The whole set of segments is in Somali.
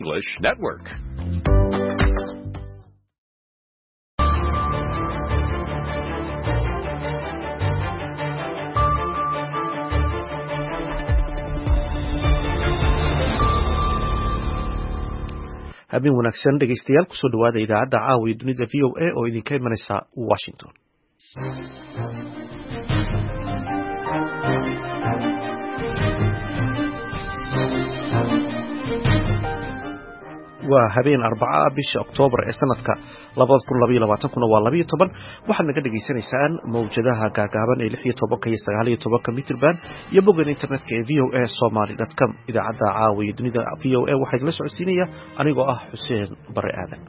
English Network. habeen wanaagsan dhegaystayaal kusoo dhawaada idaacadda caawiya dunida VOA oo idinka imanaysa Washington. waa habeen Arbaca bisha Oktoobar ee sanadka 2022 waa 12 waxaad naga dhageysanaysaan mowjadaha gaagaaban ee 16 iyo 19 mitirban iyo bogga internetka ee voasomali.com. idaacadda caawiya dunida VOA waxaa idin la socodsiinaya anigoo ah Xuseen Bare Aadan.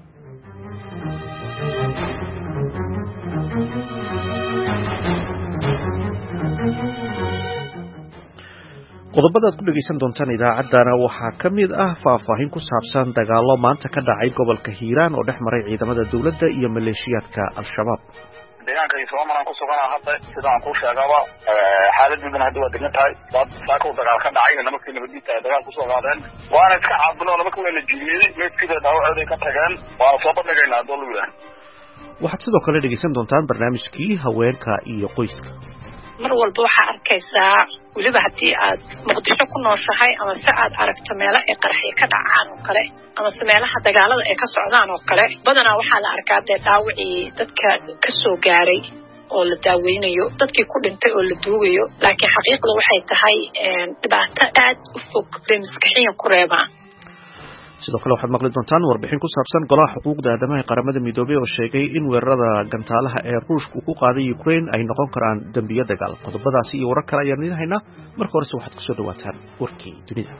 qodobada aad ku dhageysan doontaan idaacaddana waxaa ka mid ah faahfaahin ku saabsan dagaalo maanta ka dhacay gobolka Hiiraan oo dhex maray ciidamada dowladda iyo maleeshiyaadka Al-Shabaab. deegaanka Soomaaliya ku sugan hadda sidaan ku sheegaba xaaladuna hadda waa degan tahay dad saako dagaal ka dhacay nimankii nabadiisa dagaal ku soo qaadeen waana iska caabino nimankii la jiiliyay meedkii dhaawacooday ka tageen waa soo bandhigaynaa dowladda. waxaad sidoo kale dhageysan doontaan barnaamijkii haweenka iyo qoyska. mar walba waxaa arkaysaa weliba haddii aad muqdisho ku nooshahay ama se aad aragto meelo ay qaraxyo ka dhacaan oo kale ama se meelaha dagaalada ay ka socdaan oo kale badanaa waxaa la arkaa dee dhaawacii dadka ka soo gaaray oo la daaweynayo dadkii ku dhintay oo la duugayo laakiin xaqiiqda waxay tahay dhibaato aad u fog bay maskaxiyan ku reebaan. sidoo kale waxaad maqli doontaan warbixin ku saabsan golaha xuquuqda aadamaha ee qaramada midoobay oo sheegay in weerarada gantaalaha ee Ruushku ku qaaday Ukraine ay noqon karaan dambiyo dagaal. qodobadaasi iyo warar kale ayaan idin haynaa. marka horese waxaad kusoo dhawaataan warkii dunida.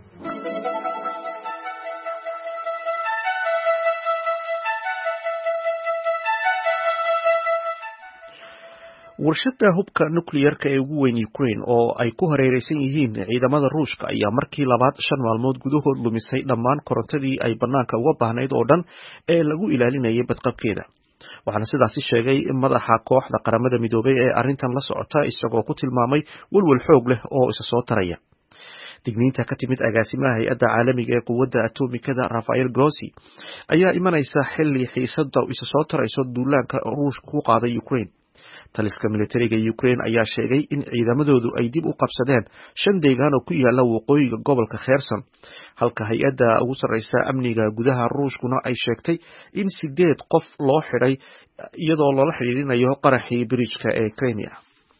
warshada hubka nuclearka ee ugu weyn Ukraine oo ay ku hareeraysan yihiin ciidamada Ruushka ayaa markii labaad 5 maalmood gudahood lumisay dhammaan korontadii ay banaanka uga baahnayd oo dhan ee lagu ilaalinayay badqabkeeda. waxaana sidaasi sheegay madaxa kooxda qaramada midoobay ee arrintan la socota isagoo ku tilmaamay walwal xoog leh oo isa soo taraya. digniinta ka timid agaasimaha hay'adda caalamiga ee quwadda atomikada Rafael Grossi ayaa imanaysa xilli xiisada isa soo tarayso duulaanka Ruushka ku qaaday Ukraine. taliska militariga Ukraine ayaa sheegay in ciidamadoodu ay dib u qabsadeen 5 deegaan oo ku yaala waqooyiga gobolka Kherson, halka hay'adda ugu sareysa amniga gudaha Ruushkuna ay sheegtay in 8 qof loo xiray iyadoo loola xiriirinayo qaraxii bridge-ka ee Crimea.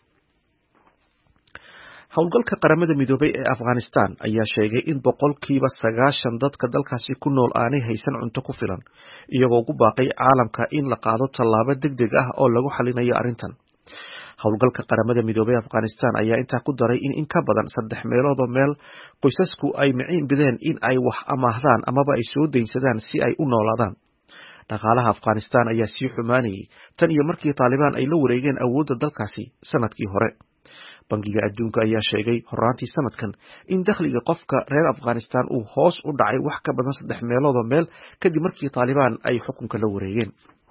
howlgalka qaramada midoobay ee Afghanistan ayaa sheegay in 90% dadka dalkaasi ku nool aanay haysan cunto ku filan, iyagoo ugu baaqay caalamka in la qaado tallaabo degdeg ah oo lagu xalinayo arrintan. howlgalka qaramada midoobay ee Afghanistan ayaa intaa ku daray in ka badan 3 meelood oo meel qoysasku ay miciin bideen in ay wax amaahdaan amaba ay soo deynsadaan si ay u noolaadaan. dhaqaalaha Afghanistan ayaa sii xumaanayay tan iyo markii Taliban ay la wareegeen awoodda dalkaasi sanadkii hore. bangiga adduunka ayaa sheegay horaantii sanadkan in dakhliga qofka reer Afghanistan uu hoos u dhacay wax ka badan 3 meelood oo meel kadib markii Taliban ay xukunka la wareegeen.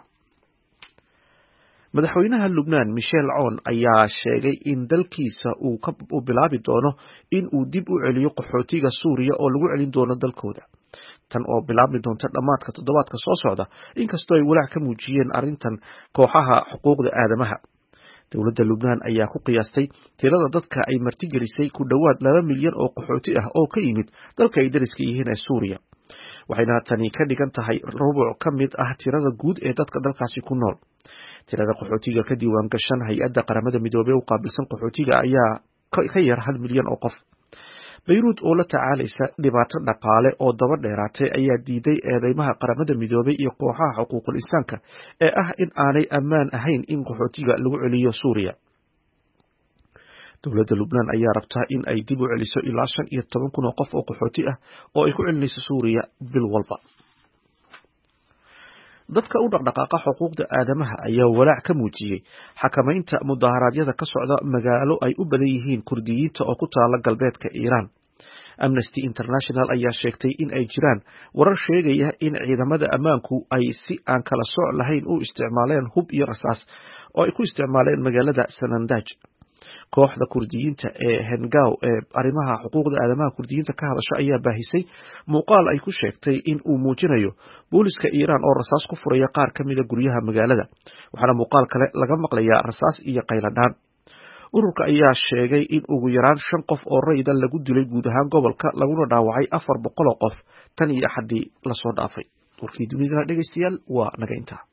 madaxweynaha Lubnaan Michel Aoun ayaa sheegay in dalkiisa uu bilaabi doono in uu dib u celiyo qaxootiga Suuriya oo lagu celin doono dalkooda, tan oo bilaabi doonta dhamaadka toddobaadka soo socda, inkastoo ay walaac ka muujiyeen arrintan kooxaha xuquuqda aadamaha. dowladda Lubnaan ayaa ku qiyaastay tirada dadka ay martigelisay ku dhawaad 2 milyan oo qaxooti ah oo ka yimid dalka ay dariska yihiin ee Suuriya, waxayna tani ka dhigan tahay rubuc ka mid ah tirada guud ee dadka dalkaasi ku nool. tirada qaxootiga ka diiwaan gashan hay'adda qaramada midoobay u qaabilsan qaxootiga ayaa ka yar 1 milyan oo qof. Beirut oo la tacaalaysa dhibaato dhaqaale oo daba dheeraatay ayaa diiday eedeymaha qaramada midoobay iyo kooxaha xuquuqul insaanka ee ah in aanay ammaan ahayn in qaxootiga lagu celiyo Suuriya. dowladda Lubnaan ayaa rabtaa in ay dib u celiso ilaa 15,000 oo qof oo qaxooti ah oo ay ku celinayso Suuriya bil walba. dadka u dhaqdhaqaaqa xuquuqda aadamaha ayaa walaac ka muujiyay xakamaynta mudaharaadyada ka socda magaalo ay u badan yihiin Kurdiyiinta oo ku taala galbeedka Iiraan. Amnesty International ayaa sheegtay in ay jiraan warar sheegaya in ciidamada ammaanku ay si aan kala sooc lahayn u isticmaaleen hub iyo rasaas oo ay ku isticmaaleen magaalada Sanandaj. kooxda kurdiyiinta ee hengaw ee arrimaha xuquuqda aadamaha kurdiyiinta ka hadasha ayaa baahisay muuqaal ay ku sheegtay in uu muujinayo booliska Iiraan oo rasaas ku furaya qaar ka mid ah guryaha magaalada waxaana muuqaal kale laga maqlayaa rasaas iyo qayladhaan ururka ayaa sheegay in ugu yaraan 5 qof oo rayida lagu dilay guud ahaan gobolka laguna dhaawacay 400 qof tan iyo xadii la soo dhaafay warkii dunida dhageystayaal waa naga intaa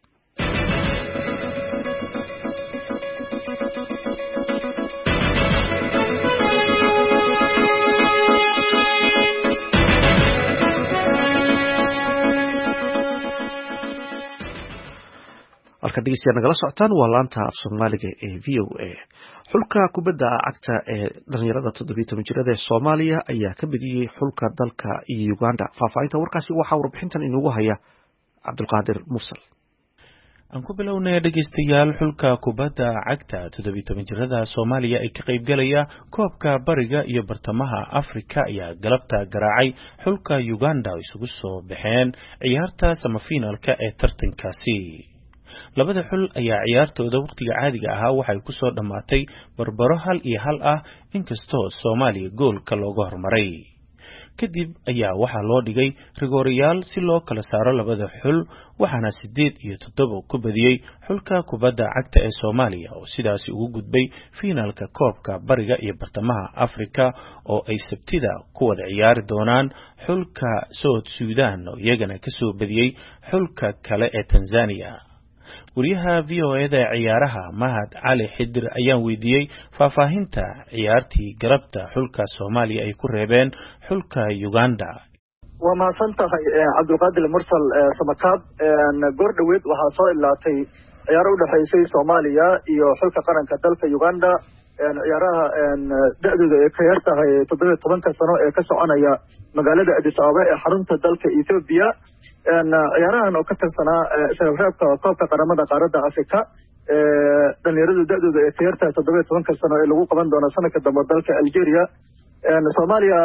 halka dhegeystayaal nagala socotaan waa laanta af Soomaaliga ee VOA xulka kubadda cagta ee dhalinyarada 17 jirada ee Soomaaliya ayaa ka badiyay xulka dalka Uganda faafahinta warkaasi waxa warbixintan inoogu haya Cabdulqaadir Mursal aan ku bilownay dhageystayaal xulka kubadda cagta 17 jirada Soomaaliya ay ka qayb galaya koobka bariga iyo bartamaha Afrika ayaa galabta garaacay xulka Uganda oo isugu soo baxeen ciyaarta semifinalka ee tartankaasi labada xul ayaa ciyaartooda waqtiga caadiga ahaa waxay ku soo dhamaatay barbaro 1-1 ah inkastoo Soomaaliya goolka looga hormaray kadib ayaa waxa loo dhigay rigoorayaal si loo kala saaro labada xul waxaana 8-7 ku badiyay xulka kubadda cagta ee Soomaaliya oo sidaas ugu gudbay finaalka koobka bariga iyo bartamaha Afrika oo ay Sabtida ku wada ciyaari doonaan xulka South Sudan oo iyagana ka soo badiyay xulka kale ee Tanzania wariyaha VOA-da ciyaaraha Mahad Cali Xidir ayaan weydiiyay faahfaahinta ciyaartii galabta xulka Soomaaliya ay ku reebeen xulka Uganda waa maasantahay Cabdulqaadir Mursal Samakaab goor dhaweed waxaa soo ilaatay ciyaar u dhaxaysay Soomaaliya iyo xulka qaranka dalka Uganda ciyaaraha da'dooda ay ka yar tahay 17 sano ee ka soconaya magaalada Addis Ababa ee xarunta dalka Ethiopia ciyaarahan oo ka tirsanaa isreebreebka koobka qaramada qaaradda Afrika dhalinyaradu da'dooda ay ka yar tahay 17 sano ee lagu qaban doono sanadka dambe dalka Algeria Soomaaliya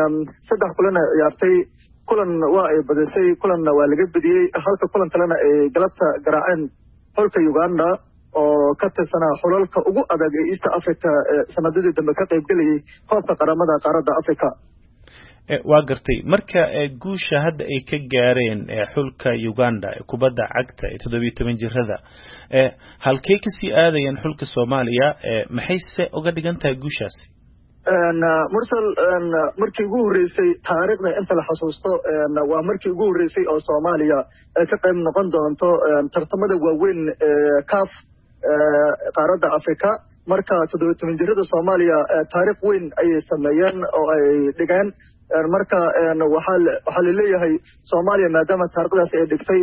3 kulan ay ciyaartay kulan waa ay badisay kulanna waa laga badiyay halka kulan kalena ay galabta garaaceen xulka Uganda oo ka tirsanaa xulalka ugu adag ee East Africa sanadadii dambe ka qayb galayay koobka qaramada qaaradda Afrika waa gartay marka guusha hadda ay ka gaareen xulka Uganda kubadda cagta ee 17 jirada halkee ka sii aadayeen xulka Soomaaliya maxay se uga dhigan tahay guushaasi Mursal markii ugu horeysay taariikhda inta la xasuusto waa markii ugu horeysay oo Soomaaliya ay ka qayb noqon doonto tartamada waaweyn CAF qaaradda Afrika marka 17 jirada Soomaaliya taariikh weyn ay sameeyeen oo ay dhigeen marka waxa la leeyahay Soomaaliya maadaama taariikhdaas ay dhigtay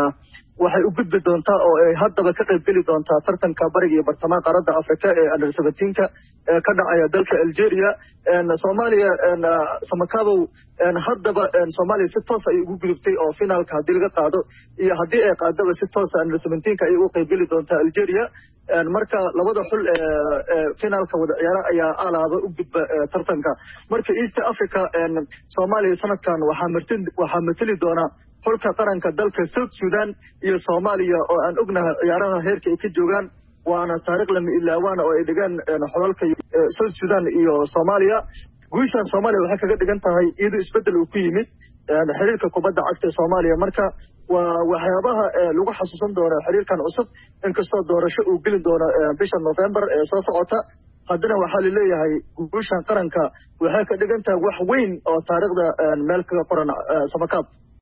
waxay u gudbi doontaa oo ay haddaba ka qayb geli doontaa tartanka bariga iyo bartamaha qaaradda Afrika ee under 17 ka dhacaya dalka Algeria Soomaaliya Samakabow haddaba Soomaaliya si toos ay ugu gudubtay oo finaalka hadii laga qaado iyo hadii ay qaadaba si toos ah under 17 ay ugu qayb geli doontaa Algeria marka labada xul finaalka wada ciyaara ayaa alaaba u gudba tartanka marka East Africa Soomaaliya sanadkan waxa matali doona xulka qaranka dalka South Sudan iyo Soomaaliya oo aan ognahay ciyaaraha heerka ay ka joogaan waana taariikh lama ilaawaan oo ay dhigaan xulalka South Sudan iyo Soomaaliya guushan Soomaaliya waxay kaga dhigan tahay iyadoo isbedel uu ku yimid xiriirka kubadda cagta Soomaaliya marka waa waxyaabaha lagu xasuusan doono xiriirkan cusub inkastoo doorasho uu geli doono bisha November ee soo socota haddana waxaa la leeyahay guushan qaranka waxay ka dhigan tahay wax weyn oo taariikhda meel kaga qoran Samakaab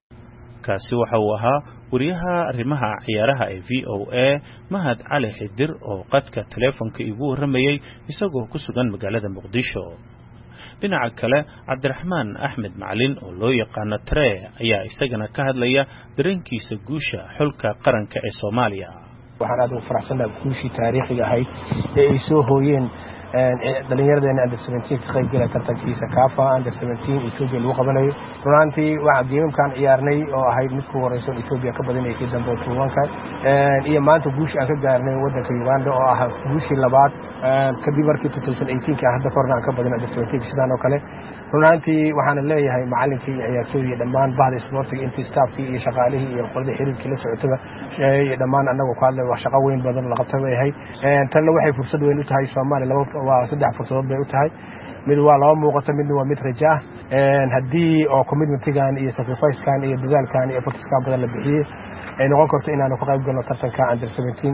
kaasi waxa uu ahaa wariyaha arrimaha ciyaaraha ee VOA Mahad Cali Xidir oo qadka telefoonka igu waramayay isagoo ku sugan magaalada Muqdisho dhinaca kale Cabdiraxmaan Axmed Macalin oo loo yaqaan Tree ayaa isagana ka hadlaya dareenkiisa guusha xulka qaranka ee Soomaaliya waxaan aad u faraxsanahay guushii taariikhiga ahayd ee ay soo hooyeen dhalinyaradeena under 17 ka qayb galay tartankiisa CAF under 17 Ethiopia lagu qabanayo runtii waxa geemkan ciyaarnay oo ahayd mid ku horeyso Ethiopia ka badanaysay dambe tuwanka iyo maanta guushii aan ka gaarnay wadanka Uganda oo ah guushii labaad kadib markii 2018 ka hadda kornaan ka badan under 17 sidaan oo kale runtii waxaan leeyahay macallinkii ciyaartooyda dhammaan bahda sportiga intii staffkii iyo shaqaalihii iyo qolada xiriirkii la socotaba dhammaan anagu ka hadlay wax shaqo weyn badan la qabtay way ahayd tan waxay fursad weyn u tahay Soomaaliya waa saddex fursadood bay u tahay mid waa laba muuqato midna waa mid raja ah haddii oo commitmentigan iyo sacrificekan iyo dadaalkan iyo effortskan badan la bixiyey ay noqon karto inaanu ka qayb galno tartanka under 17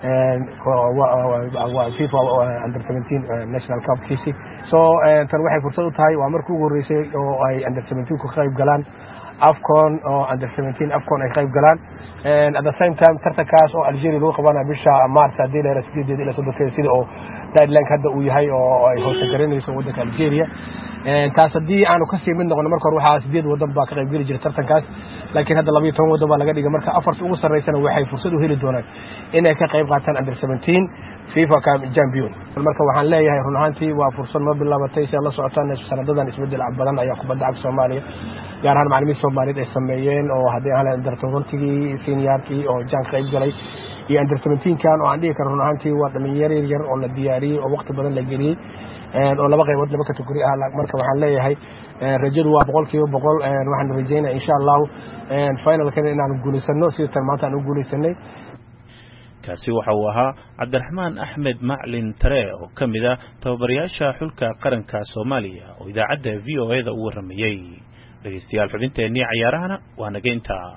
FIFA under 17 national cup kiisi so tan waxay fursad u tahay waa markii ugu horeysay oo ay under 17 ka qayb galaan AFCON oo under 17 AFCON ay qayb galaan at the same time tartankaas oo Algeria lagu qabanayo bisha March hadii la rasideed ila 3 sida oo deadline hadda uu yahay oo ay hoos gareynayso waddanka Algeria taas hadii aanu ka sii mid noqono marka waxa 8 waddan baa ka qayb gali jiray tartankaas laakiin hadda 12 waddan baa laga dhigay marka afarta ugu sareysana waxay fursad u heli doonaan inay ka qayb qaataan under 17 FIFA champion marka waxaan leeyahay run ahaantii waa fursad ma bilaabatay si la socotaan sanadadan isbedel badan ayaa kubadda cagta Soomaaliya gaar ahaan macallimiinta Soomaaliyeed ay sameeyeen oo hadii aan under 20 seniorkii oo jaan qayb galay iyo under 17 kan oo aan dhigi karo run ahaantii waa dhalinyaro yar oo la diyaariyay oo waqti badan la geliyay oo laba qaybood laba category ah marka waxaan leeyahay rajadu waa 100% waxaan rajaynayaa insha Allah finalkan inaan guuleysano sida maanta aan u guuleysanay kaasi waxa uu ahaa Cabdiraxmaan Axmed Maclin Tare oo kamid ah tababarayaasha xulka qaranka Soomaaliya oo idaacadda VOA-da u waramayay dhageystayaal xubinteennii ciyaarahana waa naga intaa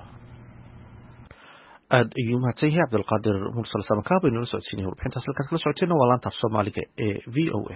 aad ayuu mahadsanyahay Cabdulqaadir Mursal Samakaab inuu socodsiinay warbixintaas halkaad kala socoteen waa laanta Soomaaliga ee VOA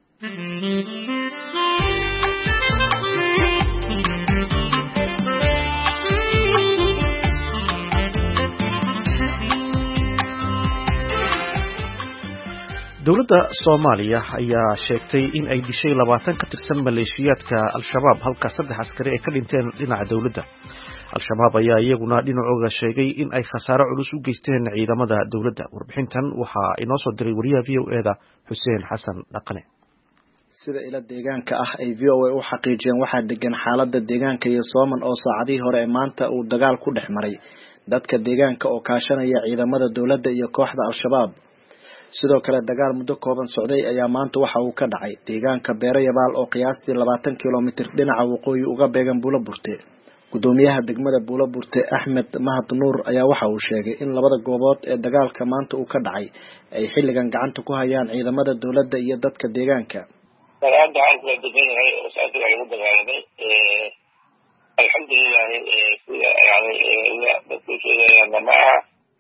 dowladda Soomaaliya ayaa sheegtay in ay dishay 20 ka tirsan maleeshiyaadka Al-Shabaab halka 3 askari ay ka dhinteen dhinaca dowladda Al-Shabaab ayaa iyaguna dhinacooda sheegay in ay khasaaro culus u geysteen ciidamada dowladda warbixintan waxa inoo soo diray wariyaha VOA-da Xuseen Xasan Dhaqane sida ila deegaanka ah ay VOA u xaqiijiyeen waxa degan xaaladda deegaanka iyo Sooman oo saacadii hore maanta uu dagaal ku dhex maray dadka deegaanka oo kaashanaya ciidamada dowladda iyo kooxda Al-Shabaab sidoo kale dagaal muddo kooban socday ayaa maanta waxa uu ka dhacay deegaanka Beerayabaal oo qiyaastii 20 kiiloomitir dhinaca waqooyi uga beegan Buulaburte gudoomiyaha degmada Buulaburte Axmed Mahad Nuur ayaa waxa uu sheegay in labada goobood ee dagaalka maanta uu ka dhacay ay xilligan gacanta ku hayaan ciidamada dowladda iyo dadka deegaanka dagaalka halka deegaanka oo saacada lagu dagaalamay alxamdulillah yani dadku sheegayaan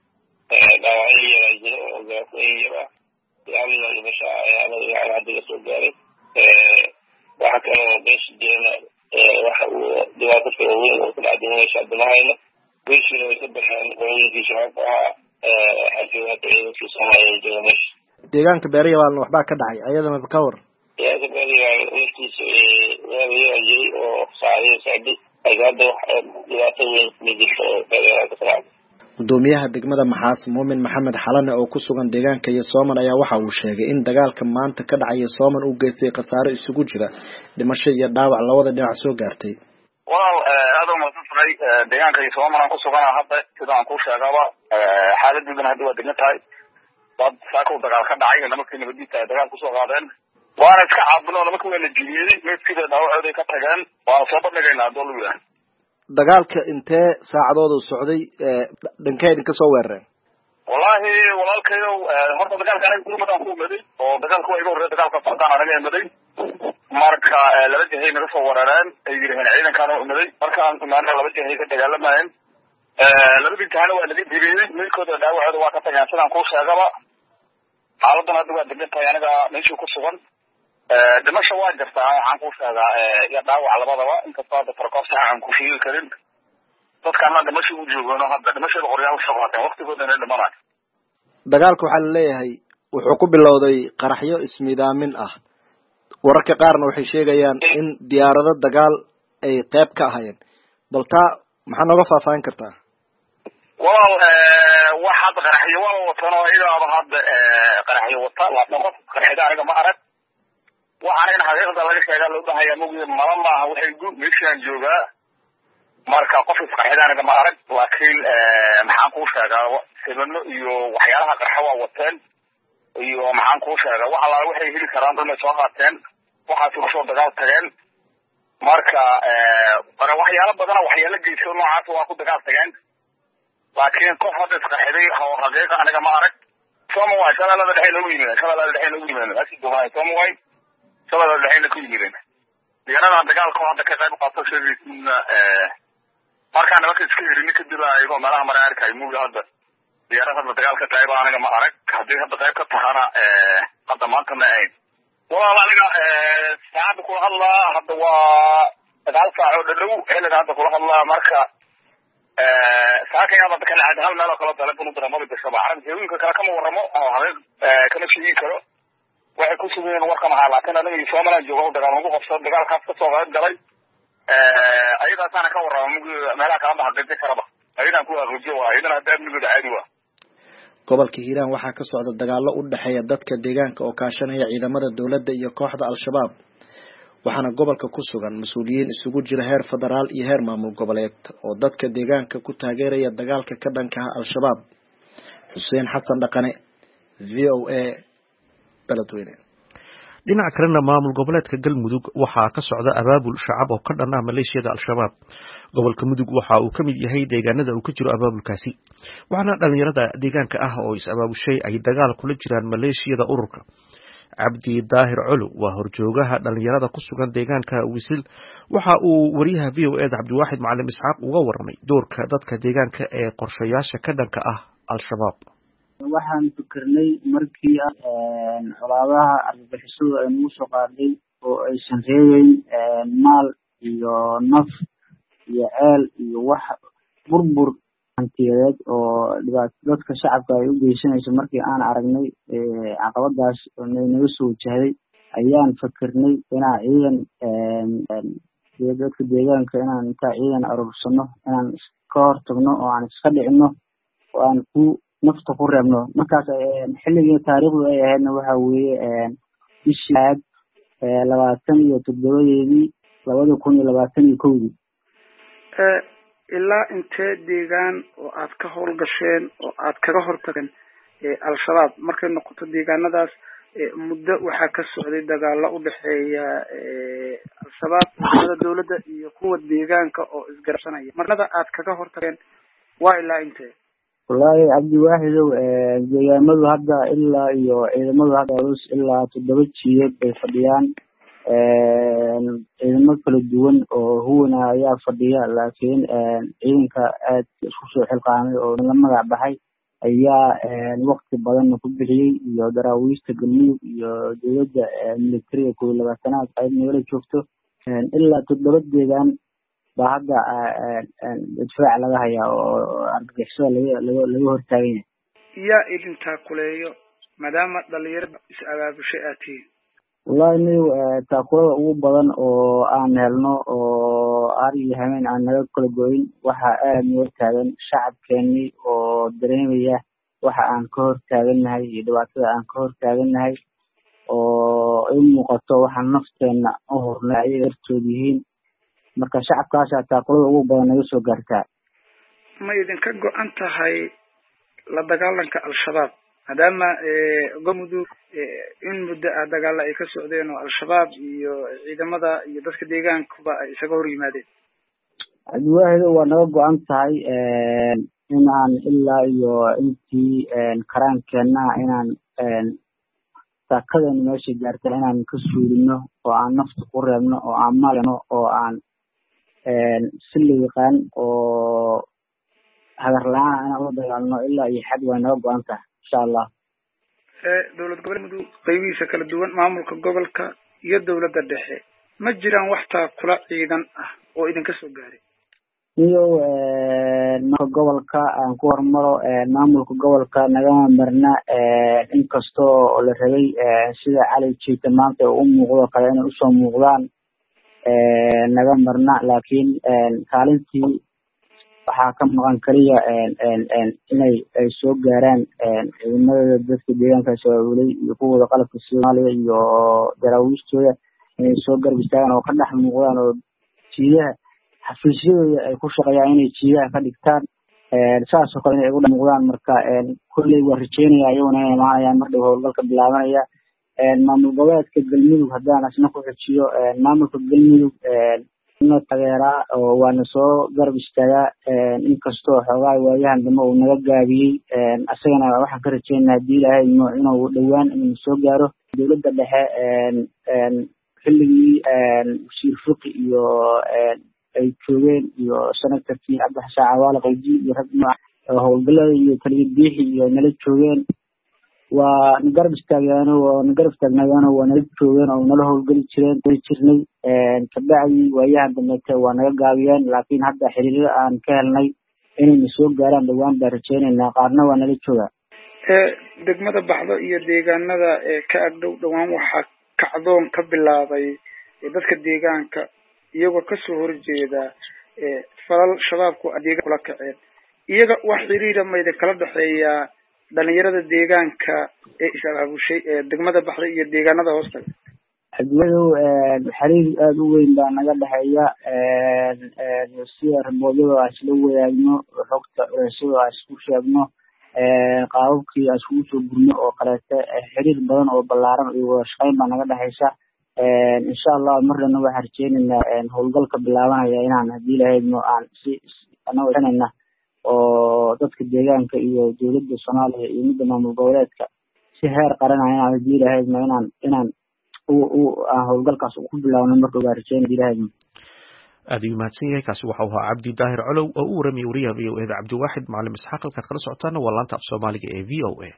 دعوائي رجل وقافية يعني المشاعر يعني عدد السوداني وحكى بيش جينا دوات الفيروين وكل عدد يشعب معنا بيش لو يسبح قوي في شعبها حكيوات في صناعي الجوامش deegaanka Beerayabaal waxba ka dhacay ayadana bakawar deegaanka Beerayabaal intiisa waa jiri oo saacadi ayada dhibaatooyin midisho Beerayabaal gudoomiyaha degmada Maxaas Muumin Maxamed Xalane oo ku sugan deegaanka iyo Sooman ayaa waxa uu sheegay in dagaalka maanta ka dhacay Sooman uu geystay khasaare isugu jira dhimasho iyo dhaawac labada dhinac soo gaartay aad uma safray deegaanka iyo Sooman ku sugan hadda sida aan ku sheegaba xaaladuna hadda waa degan tahay dad saako dagaal ka dhacay nimankii nabadiisa dagaal ku soo qaadeen waana iska caabino nimankii waa la jiiyay meedkii dhaawacooday ka tageen waa soo bandhigaynaa dowladda dagaalka intee saacadood uu socday dhankeed ka soo weerareen wallahi walaalkayo horta dagaalka anaga gurmadaan ku maday oo dagaalku ay hore dagaalka fadaan anaga maday marka laba jeey naga soo weerareen ay yiraahdeen ciidankan oo maday marka aan imaanay laba jeey ka dagaalamayeen laba jeey waa laga diriyay meelkooda dhaawacooda waa ka tageen sidaan ku sheegaba xaaladdan hadda waa degan tahay anaga meeshii ku sugan dhimasho waa jirtaa waxaan ku sheegaa ya dhaawac labadaba inkastoo hadda farqof sax aan ku sheegi karin dadkana dhimasho u joogaan hadda dhimashada qoryaal soo qaateen waqtigoodana dhimanay dagaalku waxa la leeyahay wuxuu ku bilowday qaraxyo ismidaamin ah wararka qaarna waxay sheegayaan in diyaarado dagaal ay qayb ka ahaayeen balta maxaa nooga faahfaahin kartaa wal waxa qaraxyo wal watano iyada hadda qaraxyo wata la dhaqo qaraxda aniga ma arag waxaan xaqiiqda laga sheegaa loo baahan yahay mugdi malama waxay guud meeshaan joogaa marka qof isqarxida aniga ma arag laakiin maxaan ku sheegaa sababno iyo waxyaalaha qarxa waa wateen iyo maxaan ku sheegaa waxa la waxay heli karaan dad soo qaateen waxa soo dagaal tageen marka waxyaalo badan waxyaalo geeso noocaas waa ku dagaal tageen laakiin qof hadda isqarxiday oo xaqiiqa aniga ma arag Somaway shabeellada dhexe lagu yimid asi duhay Somaway shabeellada dhexe ku yimid diyaaradaha dagaalka hadda ka qayb qaato shirkiina markaan marka iska hirin ka dilaayo meelaha Mareykanka ay muuqda hadda diyaaradaha dagaalka qayb anaga ma arag hadii hadda qayb ka tahana hadda maanta ma ahayn walaal aniga saacad ku hadlaa hadda waa dagaal saaco dhow xilliga hadda ku hadlaa marka saakan hadda kala cad hal meel oo kala dalban dramada bisaba aragtooyinka kala kama waramo oo habeen kama sheegi karo waxay ku sugan warqama laakiin aniga Soomaaliya joogo dagaal ugu qabsado dagaalkaas ka soo qayb galay ayada sana ka waramo meelaha kala baxday karaba ayada ku arujo ayada hadda mid caadi waa gobolka Hiiraan waxaa ka socda dagaallo u dhaxeeya dadka deegaanka oo kaashanaya ciidamada dawladda iyo kooxda al-shabaab waxaana gobolka ku sugan mas'uuliyiin isugu jira heer federaal iyo heer maamul goboleed oo dadka deegaanka ku taageeraya dagaalka ka dhanka ah al-shabaab Xuseen Xasan Dhaqane VOA Beledweyne dhinaca kalena maamul goboleedka Galmudug waxaa ka socda abaabul shacab oo ka dhan ah maleeshiyada al-shabaab gobolka Mudug waxa uu kamid yahay deegaanada uu ka jiro abaabulkaasi waxaana dhalinyarada deegaanka ah oo is abaabushay ay dagaal kula jiraan maleeshiyada ururka Cabdi Daahir Culu waa horjoogaha dhalinyarada ku sugan deegaanka Wisil waxa uu wariyaha VOA Cabdiwaaxid Macallim Isxaaq uga warramay doorka dadka deegaanka ee qorshayaasha ka dhanka ah al-shabaab waxaan fikirnay markii colaadaha argagixisada ay nagu soo qaaday oo aysan reebayn maal iyo naf iyo ceel iyo wax burbur hantiyadeed oo dadka shacabka ay u geysanayso markii aan aragnay caqabadaas oo naga soo wajahday ayaan fikirnay inaan ciidan dadka deegaanka inaan inta ciidan aruursano inaan ka hortagno oo aan iska dhicino oo aan ku nafta ku reebno markaas xilligii taariikhdu ay ahaydna waxa weeye bishii 27 2021 ilaa intee deegaan oo aad ka howlgasheen oo aad kaga hortageen al-shabaab markay noqoto deegaanadaas muddo waxaa ka socday dagaalo u dhaxeeya al-shabaab ciidamada dawladda iyo kuwa deegaanka oo isgarabsanaya marnada aad kaga hortageen waa ilaa intee wallahi Cabdiwaaxidow deegaamadu hadda ilaa iyo ciidamadu hadda ilaa 7 jiyeed bay fadhiyaan ciidamo kala duwan oo huwana ayaa fadhiya laakiin ciidanka aad isku soo xilqaamay oo la magac baxay ayaa waqti badan ku bixiyay iyo daraawiista Galmudug iyo dawladda militariga 12aad ay meelo joogto ilaa 7 deegaan baa hadda difaac laga hayaa oo argagixisada laga hortaagan yaa idinta kuleeyo maadaama dhalinyarada is abaabushay atii wallahi taakulada ugu badan oo aan helno oo ari hameen aan naga kala gooyin waxa aad noo taagan shacabkeeni oo dareemaya waxa aan ka hortaaganahay iyo dhibaatada aan ka hortaaganahay oo ay muuqato waxa nafteena u hornay ay irtoodihiin marka shacabkaas taakulada ugu badan naga soo gaartaa ma idinka go'an tahay la dagaalanka al-shabaab maadaama Galmudug in muddo dagaal ay ka socdeen oo al-shabaab iyo ciidamada iyo dadka deegaanka ay isaga hor yimaadeen Cabdiwaaxidow waa naga go'an tahay inaan ilaa iyo intii karaankeena inaan taakadan meesha gaartay inaan ka suulino oo aan nafta ku reebno oo aan maalno oo aan si liiqan oo hagar la'aan aan u dagaalno ilaa iyo xad waa naga go'an tahay insha Allah dawlad gobolka qaybihiisa kala duwan maamulka gobolka iyo dawladda dhexe ma jiraan wax taakula ciidan ah oo idinka soo gaaray iyo gobolka aan ku hormaro maamulka gobolka naga marna inkastoo la rabay sida Cali Jiita maanta u muuqdo kale inay u soo muuqdaan naga marna laakiin kaalintii waxaa ka maqan kaliya inay ay soo gaaraan ciidamada dadka deegaanka Soomaaliya iyo kuwa qalabka Soomaaliya iyo daraawiistooda inay soo garab istaagaan oo ka dhex muuqdaan oo jiidaha xafiisyadooda ay ku shaqeeyaan inay jiidaha ka dhigtaan saas oo kale inay ugu muuqdaan marka kulley waa rajeynayaa iyaguna inay imaanayaan mar dhow howlgalka bilaabanaya maamul goboleedka Galmudug haddaan asna ku xijiyo maamulka Galmudug na taageeraa oo waana soo garab istaagaa inkastoo xoogaa waayahan dambe uu naga gaabiyey asagana waxaan ka rajeynayaa haddii ilaahay inuu dhowaan inuu soo gaaro dowladda dhexe xilligii wasiir fiqi iyo ay joogeen iyo senatorkii cabdixasaan cawaale qaydi iyo rag nooc howlgallada iyo taliya biixi iyo nala joogeen waa garab istaagyaano waa garab taagnayaano waa nala joogeen oo nala howlgeli jirnay kabacdi waayahan dambeete waa naga gaabiyeen laakiin hadda xiriirada aan ka helnay inayna soo gaaraan dhowaan baan rajeynaynaa qaarna waa nala joogaa degmada baxdo iyo deegaanada ka agdhow dhowaan waxaa kacdoon ka bilaabay dadka deegaanka iyagoo kasoo horjeeda falal shabaabku adeega kula kaceen iyaga wax xiriira mayda kala dhexeeyaa dhalinyarada deegaanka ee is-abaabushay degmada baxda iyo deegaanada hoostaga xagiyadow xiriir aada u weyn baa naga dhexeeya sida raboodyada aan isla wadaagno xogta sida aan isku sheegno qaababkii aan iskugu soo gurno oo kaleete xiriir badan oo ballaaran iyo wada shaqeyn baa naga dhexeysa insha allah marnana waxaan rajeynaynaa howlgalka bilaabanaya inaan haddii ilahaydno aan si anagana oo dadka deegaanka iyo dowladda soomaaliya iyo midda maamul goboleedka si heer qaranaya inaan haddii ilahaydno inaan howlgalkaas ku bilaabno marka waa rajeynaya ilahaydno aad ayuu mahadsan yahay kaasi waxa uu ahaa cabdi daahir colow oo u waramiyay wariyaha v o e da cabdiwaaxid macalin isxaaq halkaad kala socotaana waa laanta af soomaaliga ee v o a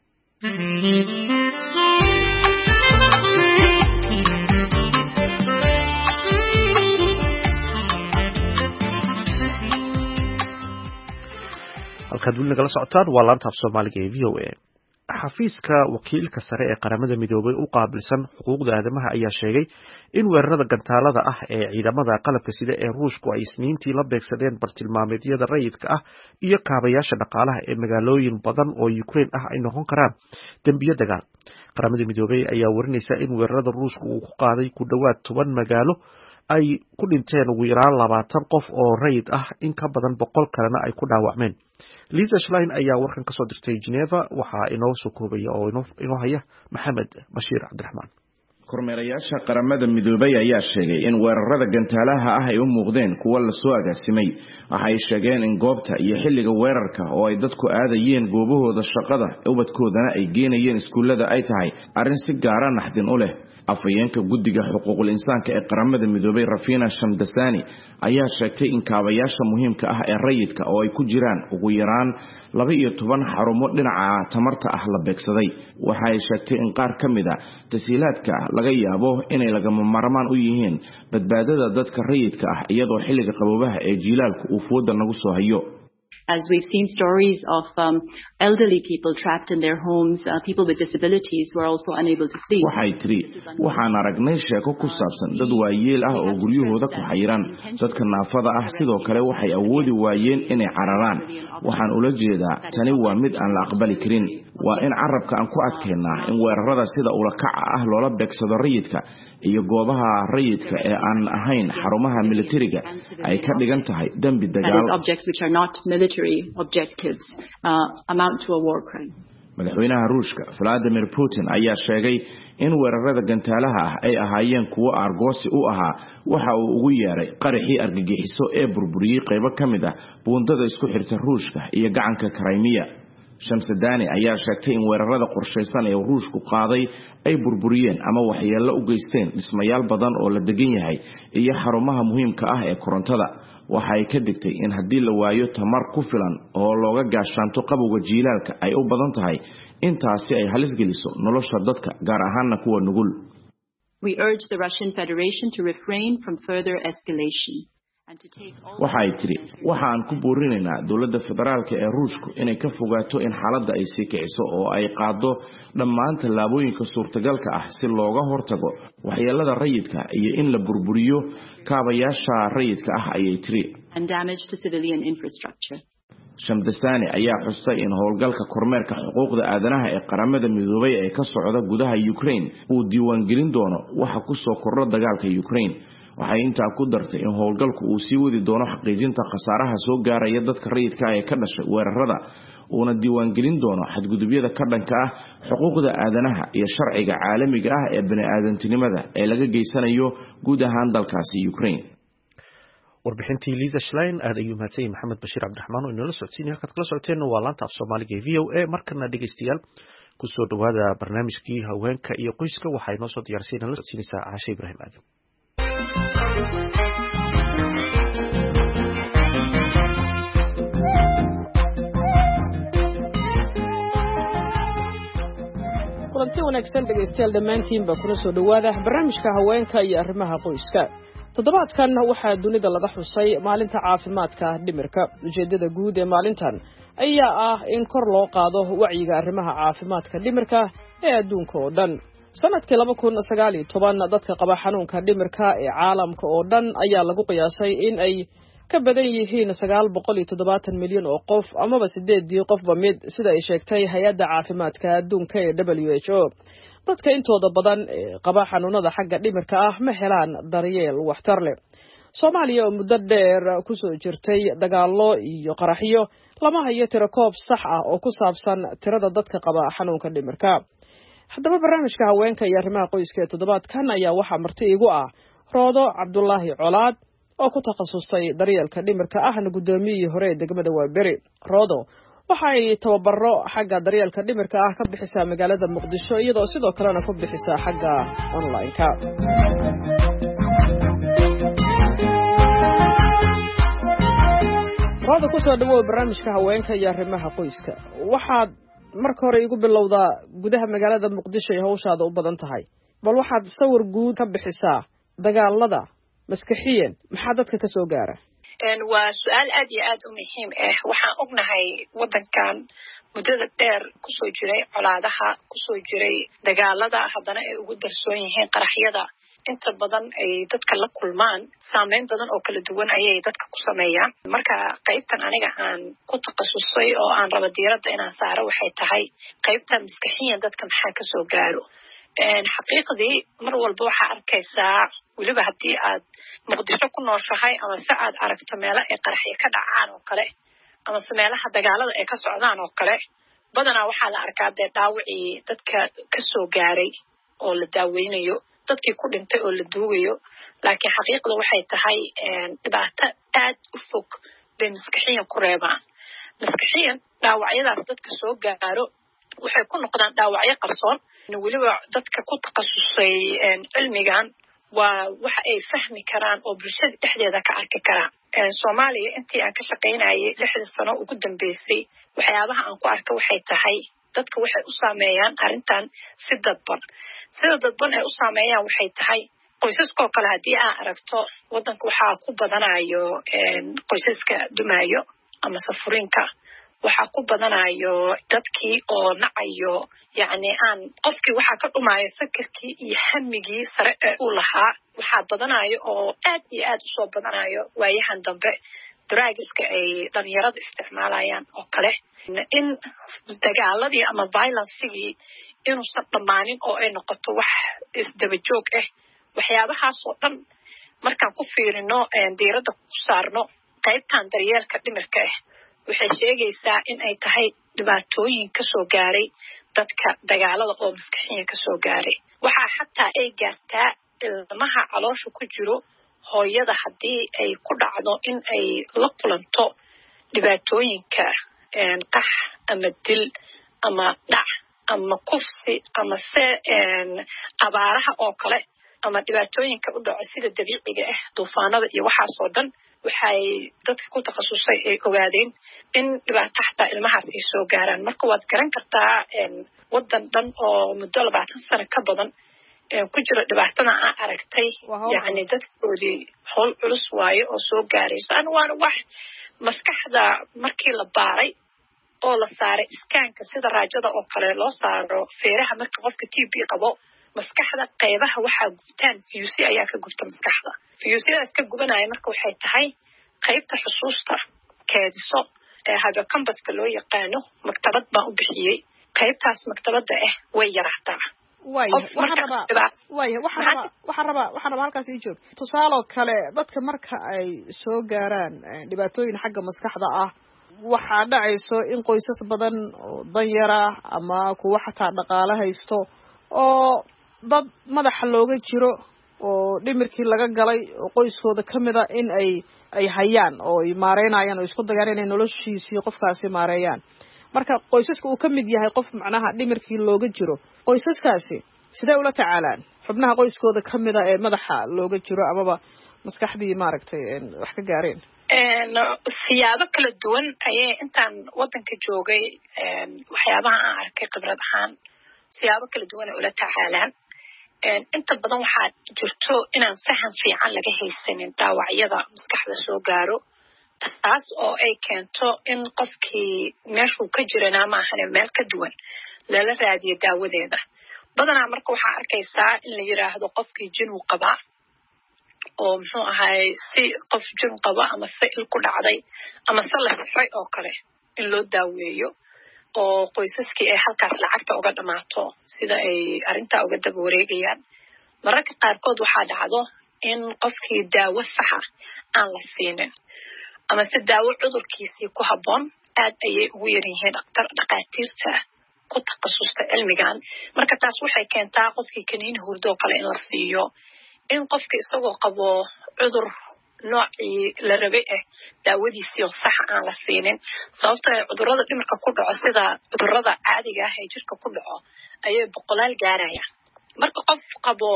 halkaad weli nagala socotaan waa laanta af soomaaliga ee v o a xafiiska wakiilka sare ee qaramada midoobay u qaabilsan xuquuqda aadamaha ayaa sheegay in weerarada gantaalada ah ee ciidamada qalabka sida ee ruushku ay isniintii la beegsadeen bartilmaameedyada rayidka ah iyo kaabayaasha dhaqaalaha ee magaalooyin badan oo Ukraine ah ay noqon karaan dambiyo dagaal. qaramada midoobay ayaa warinaysa in weerarada ruushku uu ku qaaday ku dhawaad 10 magaalo ay ku dhinteen ugu yaraan 20 qof oo rayid ah in ka badan 100 kalena ay ku dhaawacmeen. Lisa Schlein ayaa warkan ka soo dirtay Geneva waxaa inoo soo koobaya oo inoo haya Maxamed Bashiir Cabdiraxmaan. kormeerayaasha qaramada midoobay ayaa sheegay in weerarada gantaalaha ah ay u muuqdeen kuwa la soo agaasimay. waxay sheegeen in goobta iyo xilliga weerarka oo ay dadku aadayeen goobahooda shaqada ubadkoodana ay geenayeen iskuulada ay tahay arrin si gaar ah naxdin u leh. afayeenka guddiga xuquuqul insaanka ee qaramada midoobay Rafina Shamdasani ayaa sheegtay in kaabayaasha muhiimka ah ee rayidka oo ay ku jiraan ugu yaraan 12 xarumo dhinaca tamarta ah la beegsaday. waxay sheegtay in qaar kamid ah tasiilaadka laga yaabo inay lagama maarmaan u yihiin badbaadada dadka rayidka ah iyadoo xilliga qaboobaha ee jiilaalku uu fooda nagu soo hayo. As we've seen stories of elderly people trapped in their homes, people with disabilities who are also unable to flee. waxay tiri waxaan aragnay sheeko ku saabsan dad waayeel ah oo guryahooda ku xayiran. dadka naafada ah sidoo kale waxay awoodi waayeen inay cararaan. waxaan ula jeedaa tani waa mid aan la aqbali karin. waa in carabka aan ku adkeynaa in weerarada sida ula kaca ah loola beegsado rayidka iyo goobaha rayidka ee aan ahayn xarumaha militariga ay ka dhigan tahay dambi dagaal. madaxweynaha Ruushka Vladimir Putin ayaa sheegay in weerarada gantaalaha ah ay ahaayeen kuwo argoosi u ahaa waxa uu ugu yeeray qaraxii argagixiso ee burburiyay qaybo kamid ah buundada isku xirta Ruushka iyo gacanka Crimea. Shamsadani ayaa sheegtay in weerarada qorsheysan ee Ruushku qaaday ay burburiyeen ama waxyeello u geysteen dhismayaal badan oo la degan yahay iyo xarumaha muhiimka ah ee korontada. waxay ka digtay in haddii la waayo tamar ku filan oo looga gaashaanto qabowga jiilaalka ay u badan tahay intaasi ay halis geliso nolosha dadka gaar ahaanna kuwa nugul. We urge the Russian Federation to refrain from further escalation. waxay tiri waxaan ku boorinaynaa dowladda federaalka ee Ruushku inay ka fogaato in xaaladda ay sii kiciso oo ay qaado dhammaan tallaabooyinka suurtagalka ah si looga hortago waxyeelada rayidka iyo in la burburiyo kaabayaasha rayidka ah ayay tiri. Shamdasani ayaa xustay in howlgalka kormeerka xuquuqda aadanaha ee qaramada midoobay ee ka socda gudaha Ukraine uu diiwaan gelin doono waxa ku soo kordhay dagaalka Ukraine. waxay intaa ku dartay in howlgalku uu sii wadi doono xaqiijinta khasaaraha soo gaaraya dadka rayidka ah ee ka dhashay weerarada uuna diiwaan gelin doono xadgudubyada ka dhanka ah xuquuqda aadanaha iyo sharciga caalamiga ah ee bini'aadantinimada ee laga geysanayo guud ahaan dalkaasi Ukraine. warbixintii Lisa Schlein aad ayuu mahadsan Maxamed Bashiir Cabdiraxmaan oo inala socodsiinaya halkaad kala socoteen waa laanta af Soomaaliga ee VOA markana dhageystayaal ku soo dhawaada barnaamijkii haweenka iyo qoyska waxa ay noo soo diyaarsiin la socodsiinaysaa Caasha Ibraahim Aadan kulanti wanaagsan dhegeystayaal dhammaantiin baa kuna soo dhawaada barnaamijka haweenka iyo arrimaha qoyska toddobaadkan waxaa dunida laga xusay maalinta caafimaadka dhimirka ujeedada guud ee maalintan ayaa ah in kor loo qaado wacyiga arrimaha caafimaadka dhimirka ee adduunka oo dhan sanadkii 2019 dadka qaba xanuunka dhimirka ee caalamka oo dhan ayaa lagu qiyaasay in ay ka badan yihiin 970 milyan oo qof amaba 8 qofba mid sida ay sheegtay hay'adda caafimaadka adduunka ee WHO dadka intooda badan ee qaba xanuunada xagga dhimirka ah ma helaan daryeel waxtar leh Soomaaliya oo muddo dheer ku soo jirtay dagaallo iyo qaraxyo lama hayo tiro koob sax ah oo ku saabsan tirada dadka qaba xanuunka dhimirka haddaba barnaamijka haweenka iyo arrimaha qoyska ee toddobaadkan ayaa waxaa marti igu ah Roodo Cabdullaahi Colaad oo ku takhasustay daryeelka dhimirka ahna gudoomiyihii hore ee degmada Waaberi Roodo waxay tababaro xagga daryeelka dhimirka ah ka bixisaa magaalada Muqdisho iyadoo sidoo kalena ku bixisaa xagga online-ka Roodo ku soo dhawow barnaamijka haweenka iyo arrimaha qoyska waxaad marka hore igu bilowdaa gudaha magaalada Muqdisho ee hawshaada u badan tahay bal waxaad sawir guud ka bixisaa dagaalada maskaxiyan maxaa dadka ka soo gaara waa su'aal aad iyo aad u muhiim ah waxaan ognahay wadankan muddada dheer ku soo jiray colaadaha ku soo jiray dagaalada haddana ay ugu darsoon yihiin qaraxyada inta badan ay dadka la kulmaan saameyn badan oo kala duwan ayay dadka ku sameeyaan marka qaybtan aniga aan ku takhasusay oo aan raba diiradda inaan saaro waxay tahay qaybta maskaxiyan dadka maxaa ka soo gaaro xaqiiqdii mar walba waxaa arkaysaa weliba haddii aad Muqdisho ku nooshahay ama si aad aragto meelo ay qaraxyo ka dhacaan oo kale ama meelaha dagaalada ay ka socdaan oo kale badanaa waxaa la arkaa dee dhaawacii dadka ka soo gaaray oo la daaweynayo dadkii ku dhintay oo la duugayo laakiin xaqiiqda waxay tahay dhibaato aad u fog bay maskaxiyan ku reebaan maskaxiyan dhaawacyadaas dadka soo gaaro waxay ku noqdaan dhaawacyo qarsoon weliba dadka ku takhasusay cilmigan waa waxa ay fahmi karaan oo bulshada dhexdeeda ka arki karaan Soomaaliya intii aan ka shaqaynayay 6 sano ugu dambeysay waxyaabaha aan ku arka waxay tahay dadka waxay u saameeyaan arintan si dadban ay u saameeyaan waxay tahay qoysaskoo kale haddii aan aragto wadanka waxaa ku badanayo qoysaska dumaayo ama safurinka waxaa ku badanayo dadkii oo nacayo yacni aan qofkii waxaa ka dhumaayo sakarkii iyo hamigii sare ee uu lahaa waxaa badanayo oo aad iyo aad u soo badanayo waayahan dambe drugska ay dhalinyarada isticmaalayaan oo kale in dagaaladii ama violencegii inuusan dhammaanin oo ay noqoto wax isdaba joog ah waxyaabahaas oo dhan markaan ku fiirino diiradda ku saarno qaybtan daryeelka dhimirka ah waxay sheegaysaa in ay tahay dhibaatooyin ka soo gaaray dadka dagaalada oo maskaxiyan ka soo gaaray waxaa xataa ay gaartaa ilmaha caloosha ku jiro hooyada haddii ay ku dhacdo in ay la kulanto dhibaatooyinka qax ama dil ama dhac ama kufsi ama se abaaraha oo kale ama dhibaatooyinka u dhaco sida dabiiciga ah duufaanada iyo waxaasoo dhan waxay dadka ku takhasusay ay ogaadeen in dhibaato xataa ilmahaas ay soo gaaraan marka waad garan kartaa wadan dhan oo muddo 20 sano ka badan ku jira dhibaatada aan aragtay yacni dadkoodii howl culus waaye oo soo gaarayso waana wax maskaxda markii la baaray oo la saaray iskaanka sida raajada oo kale loo saaro feeraha marka qofka TB qabo maskaxda qaybaha waxaa gubtaan fiyuusi ayaa ka gubta maskaxda fiyuusidaas ka gubanaya marka waxay tahay qaybta xusuusta keediso hippocampus-ka loo yaqaano maktabad baan u bixiyey qaybtaas maktabada ah way yaraataa waxaan rabaa halkaas ii joog tusaale kale dadka marka ay soo gaaraan dhibaatooyin xagga maskaxda ah waxaa dhacayso in qoysas badan oo danyara ama kuwa xataa dhaqaale haysto oo dad madaxa looga jiro oo dhimirkii laga galay oo qoyskooda kamid a in ay hayaan oo ay maareynayaan oo isku dayaan inay noloshiisii qofkaasi maareeyaan marka qoysaska uu kamid yahay qof macnaha dhimirkii looga jiro qoysaskaasi sidee ula tacaalaan xubnaha qoyskooda kamid a ee madaxa looga jiro amaba maskaxdii maaragtay wax ka gaareen siyaabo kala duwan ayay intaan wadanka joogay waxyaabaha aan arkay khibrad ahaan siyaabo kala duwan ay ula tacaalaan inta badan waxaa jirto inaan faham fiican laga haysanin dhaawacyada maskaxda soo gaaro taas oo ay keento in qofkii meeshuu ka jirana maahane meel ka duwan lala raadiyo daawadeeda badanaa marka waxaa arkaysaa in la yiraahdo qofkii jin uu qabaa oo muxuu ahay si qof jin qaba ama si il ku dhacday ama se la sixray oo kale in loo daaweeyo oo qoysaskii ay halkaas lacagta uga dhamaato sida ay arrintaa uga daba wareegayaan mararka qaarkood waxaa dhacdo in qofkii daawo saxa aan la siinin ama si daawo cudurkiisii ku habboon aad ayay ugu yar yihiin dhaqaatiirta ku takhasusta cilmigan marka taas waxay keentaa qofkii kaniini hurdoo kale in la siiyo in qofka isagoo qabo cudur noocii la rabay daawadiisii oo saxa aan la siinin sababtoo ah cudurrada dhimirka ku dhaco sida cudurrada caadiga ah ee jirka ku dhaco ayay boqolaal gaarayaan marka qof qabo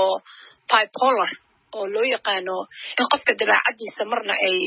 bipolar oo loo yaqaano in qofka dabeecadiisa marna ay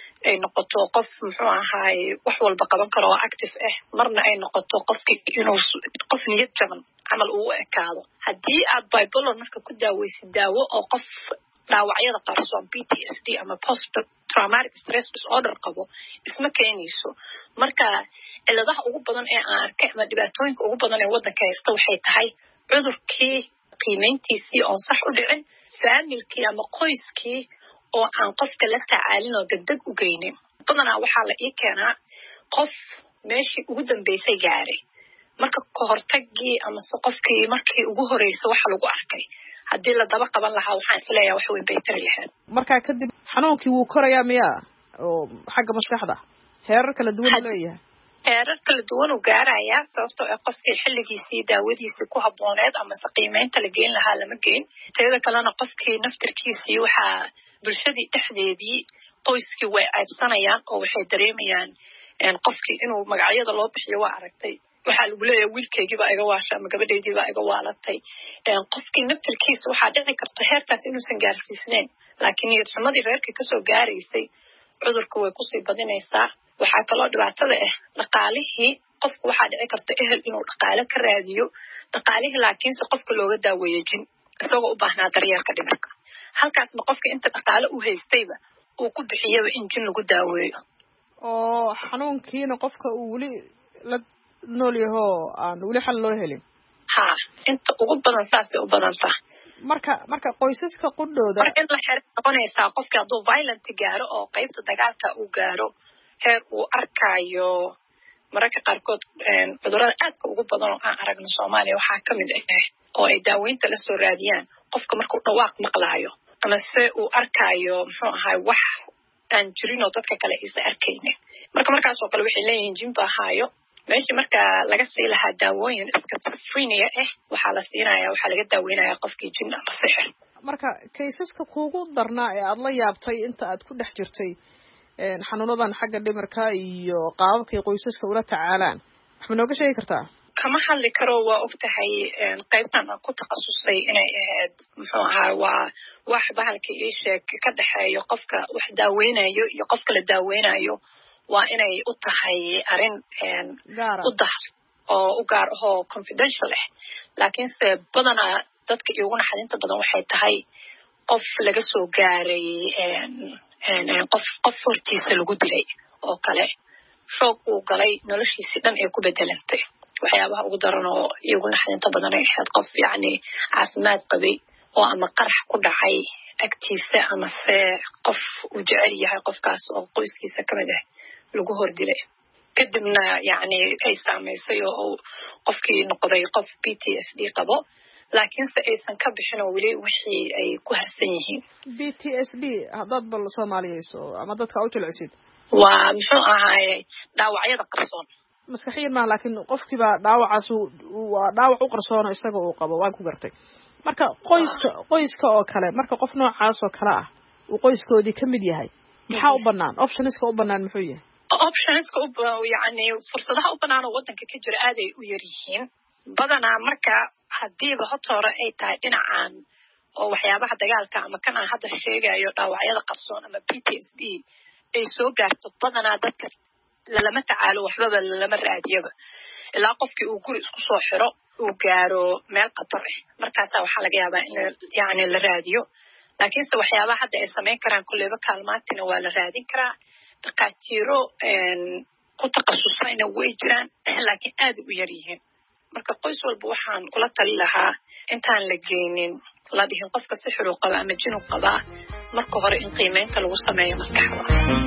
noqoto qof muxuu ahaay wax walba qaban karo oo active marna ay noqoto qofkii inuu qof niyad jaban camal uu ekaado haddii aad bipolar marka ku daaweysid daawo oo qof dhaawacyada qarsoon PTSD ama post traumatic stress disorder qabo isma keenayso marka ciladaha ugu badan ee aan arkay ama dhibaatooyinka ugu badan ee wadanka haysta waxay tahay cudurkii qiimeyntiisii oon sax u dhicin faamilkii ama qoyskii oo aan qofka la tacaalin oo degdeg u geynin badanaa waxaa la ii keenaa qof meeshii ugu dambeysay gaaray marka kahortagii amase qofkii markii ugu horreysay waxa lagu arkay haddii la daba qaban lahaa waxaan isleeyahay wax weyn bay tari lahayd markaa kadib xanuunkii wuu korayaa miyaa oo xagga maskaxda heerar kala duwan u leeyahay heerar kala duwan uu gaarayaa sababtoo ah qofkii xilligiisii daawadiisii ku habbooneed amase qiimeynta la geyn lahaa lama geyn teeda kalena qofkii naftirkiisii waxaa bulshadii dhexdeedii qoyskii way caybsanayaan oo waxay dareemayaan qofkii inuu magacyada loo bixiyo waa aragtay waxaa lagu leeyahay wiilkaygiibaa iga waasha ama gabadhaydiibaa iga waalatay qofkii naftirkiisa waxaa dhici karta heerkaas inuusan gaarsiisneyn laakiin niyad xumadii reerka kasoo gaaraysay cudurka way kusii badinaysaa waxaa kaloo dhibaatada dhaqaalihii qofku waxaa dhici karta ehel inuu dhaqaale ka raadiyo dhaqaalihii laakiinse qofka looga daaweeyo jin isagoo u baahnaa daryeelka dhimirka halkaasna qofka inta dhaqaale u haystayba uu ku bixiyaba in jin lagu daaweeyo oo xanuunkiina qofka uu weli la nool yahoo aan weli xal loo helin ha inta ugu badan saasay u badanta marka qoysaska qudhooda marka in la xero noqonaysaa qofka hadduu violent gaaro oo qaybta dagaalka uu gaaro heer uu arkaayo mararka qaarkood cudurrada aadka ugu badan oo aan aragno Soomaaliya waxaa kamid oo ay daaweynta la soo raadiyaan qofka markuu dhawaaq maqlaayo ama se uu arkaayo muxuu ahaay wax aan jirin oo dadka kale aysan arkaynin markaas oo kale waxay leeyihiin jin baa haayo meeshii marka laga sii lahaa daawooyin schizophrenia waxaa la siinayaa waxaa laga daaweynayaa qofkii jin ama sixir marka kaysaska kuugu darnaa ee aad la yaabtay inta aad ku dhex jirtay xanuunadan xagga dhimirka iyo qaababkay qoysaska ula tacaalaan wax ma nooga sheegi kartaa kama hadli karo waa ogtahay qaybtan aan ku takhasusay inay ahayd muxuu ahaa waa wax bahalka ii sheeg ka dhexeeyo qofka wax daaweynayo iyo qofka la daaweynayo waa inay u tahay arrin u dah oo u gaar ahoo confidential laakiinse badanaa dadka iigu naxadinta badan waxay tahay qof laga soo gaaray qof hortiisa lagu dilay oo kale shoog uu galay noloshiisii dhan ee ku bedelantay waxyaabaha ugu daran oo iigu naxdinta badan ay ahayd qof yacni caafimaad qabay oo ama qarax ku dhacay agtiisa amase qof uu jecel yahay qofkaas oo qoyskiisa kamid lagu hordilay kadibna yacni ay saamaysay oo qofkii noqday qof PTSD qabo laakiinse aysan ka bixin oo weli wixii ay ku harsan yihiin PTSD haddaad bal soomaaliyeyso ama dadka u jilcisid waa muxuu ahaaye dhaawacyada qarsoon maskaxiyan maaha laakiin qofkiiba dhaawacaas waa dhaawac u qarsoono isaga uu qabo waan ku gartay marka qoyska oo kale marka qof noocaas oo kale ah uu qoyskoodii ka mid yahay maxaa u bannaan optionska u bannaan muxuu yahay optionska yani fursadaha u bannaan oo waddanka ka jira aad ay u yar yihiin badanaa marka haddiiba horta hore ay tahay dhinacan oo waxyaabaha dagaalka ama kan aan hadda sheegayo dhaawacyada qarsoon ama PTSD ay soo gaarto badanaa dadka lalama tacaalo waxbaba lalama raadiyaba ilaa qofkii uu guri isku soo xiro uu gaaro meel khatar ah markaasaa waxaa laga yaabaa in yani la raadiyo laakiinse waxyaabaha hadda ay samayn karaan kolleyba kaalmaantina waa la raadin karaa dhaqaatiiro ku takhasusayna way jiraan laakiin aad u yar yihiin marka qoys walba waxaan kula tali lahaa intaan la geynin la dhihin qofka sixir uu qaba ama jin uu qabaa marka hore in qiimeynta lagu sameeyo maskaxda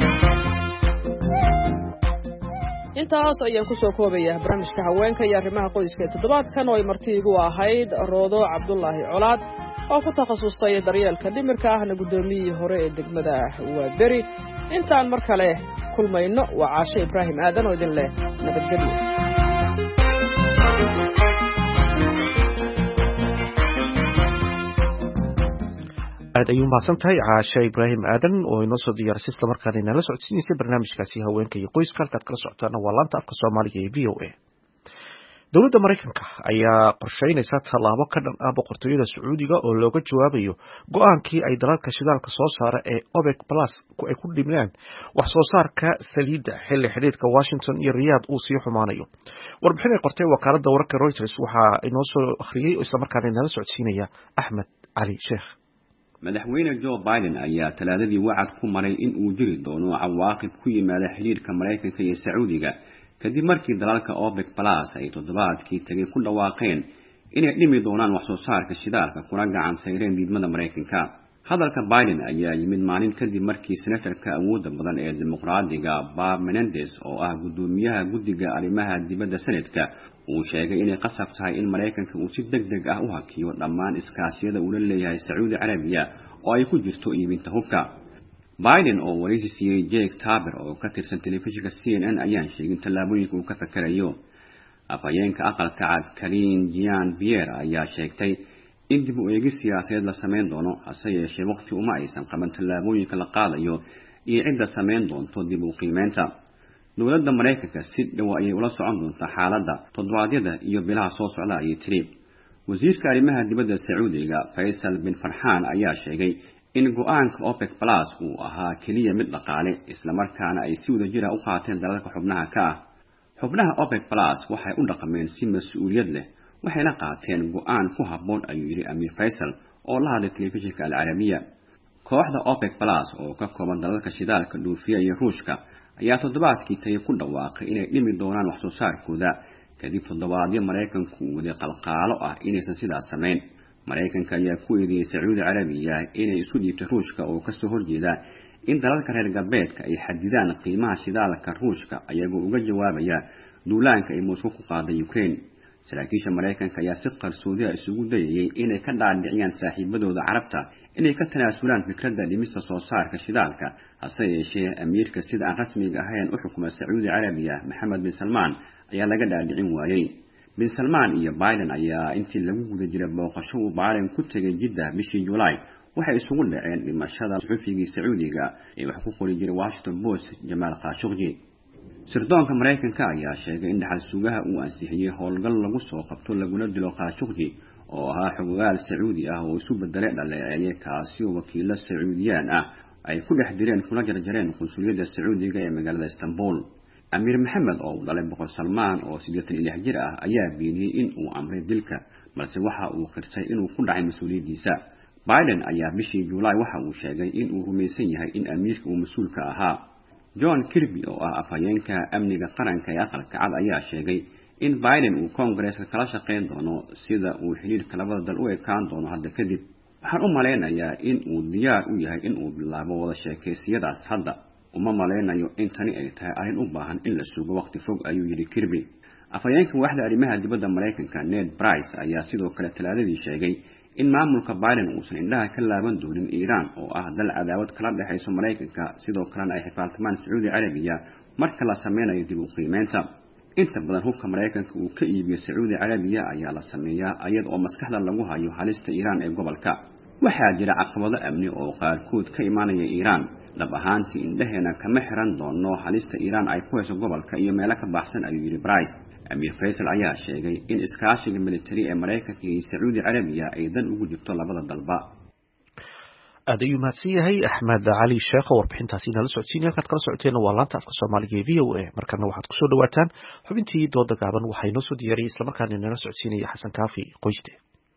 intaas ayaan kusoo koobayaa barnaamijka haweenka iyo arrimaha qoyska ee toddobaadkan oo ay marti igu ahayd Roodo Cabdullaahi Colaad oo ku takhasustay daryeelka dhimirka ahna guddoomiyihii hore ee degmada Waaberi intaan mar kale kulmayno waa Caashe Ibraahim Aadan oo idin leh nabadgelyo aad ayuu mahadsantahay Caashe Ibraahim Aadan oo inoo soo diyaarisay isla markaana inala socodsiinaysa barnaamijkaasi haweenka iyo qoyska halkaad kala socotaan waa laanta afka Soomaaliga ee VOA. Dowladda Mareykanka ayaa qorsheynaysa tallaabo ka dhan ah boqortooyada Sacuudiga oo looga jawaabayo go'aankii ay dalalka shidaalka soo saara ee OPEC Plus ay ku dhimeen wax soo saarka saliidda xilli xidhiidhka Washington iyo Riyadh uu sii xumaanayo. Warbixin ay qortay wakaaladda wararka Reuters waxaa inoo soo akhriyay isla markaana inala socodsiinaya Axmed Cali Sheekh. madaxweyne Joe Biden ayaa talaadadii wacad ku maray in uu jiri doono cawaaqib ku yimaada xiriirka Mareykanka iyo Sacuudiga kadib markii dalalka OPEC Plus ay toddobaadkii tagay ku dhawaaqeen inay dhimi doonaan wax soo saarka shidaalka kuna gacan sayreen diidmada Mareykanka. hadalka Biden ayaa yimid maalin kadib markii senatarka awoodda badan ee dimuqraadiga Bob Menendez oo ah gudoomiyaha guddiga arrimaha dibadda Senatka uu sheegay inay qasab tahay in Mareykanka uu si degdeg ah u hakiyo dhammaan iskaashiyada uu la leeyahay Sacuudi Carabiya oo ay ku jirto iibinta hubka. Biden oo wareysi siiyay Jake Tapper oo ka tirsan telefishinka CNN ayaan sheegin tallaabooyinka uu ka fakarayo. afhayeenka aqalka cad Karine Jean-Pierre ayaa sheegtay in dib u eegis siyaasadeed la sameyn doono hase yeeshee waqti uma aysan qaban tallaabooyinka la qaadayo iyo cidda sameyn doonto dib u qiimeynta. dowladda Mareykanka si dhow ayay ula socon doontaa xaaladda toddobaadyada iyo bilaha soo socda ayay tiri. wasiirka arrimaha dibadda Sacuudiga Faisal bin Farhan ayaa sheegay in go'aanka OPEC Plus uu ahaa kaliya mid dhaqaale isla markaana ay si wadajir ah u qaateen dalalka xubnaha ka ah. xubnaha OPEC Plus waxay u dhaqmeen si mas'uuliyad leh waxayna qaateen go'aan ku habboon ayuu yiri Amir Faisal oo la hadlay telefishinka Al Arabiya. kooxda OPEC Plus oo ka kooban dalalka shidaalka dhoofiya iyo Ruushka ayaa toddobaadkii tagay ku dhawaaqay inay dhimi doonaan wax soo saarkooda kadib toddobaadyo Mareykanku wada qalqaalo ah inaysan sidaas sameyn. Mareykanka ayaa ku eedeeyay Sacuudi Carabiya inay isku dhiibtay Ruushka oo ka soo horjeeda in dalalka reer galbeedka ay xadidaan qiimaha shidaalka Ruushka ayagoo uga jawaabaya duulaanka ay Moscow ku qaaday Ukraine. saraakiisha Mareykanka ayaa si qarsoodi ah isugu dayay inay ka dhaadhiciyaan saaxiibadooda Carabta inay ka tanaasulaan fikradda dhimista soo saarka shidaalka hase yeeshee amiirka sida aan rasmiga ahayn u xukuma Sacuudi Carabiya Mohammed bin Salman ayaa laga dhaadhicin waayay. bin Salman iyo Biden ayaa intii lagu guda jiray booqasho uu Biden ku tagay Jeddah bishii July waxay isugu dhaceen dhimashada suxufiga Sacuudiga ee wax ku qori jiray Washington Post Jamal Khashoggi. sirdoonka Mareykanka ayaa sheegay in dhaxal sugaha uu ansixiyay howlgal lagu soo qabto laguna dilo Khashoggi oo ahaa xogaal Sacuudi ah oo isu bedelay dhaleeceeye kaasi oo wakiilo Sacuudiyaan ah ay ku dhex direen kuna jarjareen qunsuliyadda Sacuudiga ee magaalada Istanbul. Amir Mohammed oo dhalay boqor Salman oo 86 jir ah ayaa beeniyay in uu amray dilka balse waxa uu qirtay inuu ku dhacay mas'uuliyadiisa. Biden ayaa bishii July waxa uu sheegay in uu rumaysan yahay in amiirka uu mas'uulka ahaa. John Kirby oo ah afhayeenka amniga qaranka ee aqalka cad ayaa sheegay in Biden uu Congress-ka kala shaqeyn doono sida uu xiriirka labada dal u ekaan doono hadda kadib. waxaan u maleynayaa in uu diyaar u yahay in uu bilaabo wada sheekaysiyadaas hadda. uma maleynayo in tani ay tahay arrin u baahan in la sugo waqti fog ayuu yiri Kirby. afhayeenka waaxda arrimaha dibadda Mareykanka Ned Price ayaa sidoo kale talaadadii sheegay in maamulka Biden uusan indhaha ka laaban doonin Iran oo ah dal cadaawad kala dhaxayso Mareykanka sidoo kalena ay xifaaltamaan Sacuudi Carabiya marka la sameynayo dib u qiimeynta. inta badan hubka Mareykanka uu ka iibiyo Sacuudi Carabiya ayaa la sameeyaa ayad oo maskaxda lagu hayo halista Iiraan ee gobolka waxaa jira caqabado amni oo qaarkood ka imaanaya Iiraan lab ahaantii indhaheena kama xiran doono halista Iiraan ay ku hayso gobolka iyo meelo ka baxsan ayuu yiri Price Amir Faisal ayaa sheegay in iskaashiga military ee Mareykanka iyo Sacuudi Carabiya ay dan ugu jirto labada dalba aad ayuu mahadsan yahay Axmed Cali Sheekh oo warbixintaasi inala socodsiinaya kaad kala socoteen waa laanta afka Soomaaliga ee VOA markana waxaad ku soo dhawaataan xubintii dooda gaaban waxay noo soo diyaariyay isla markaana inala socodsiinaya Xasan Kaafi Qoyste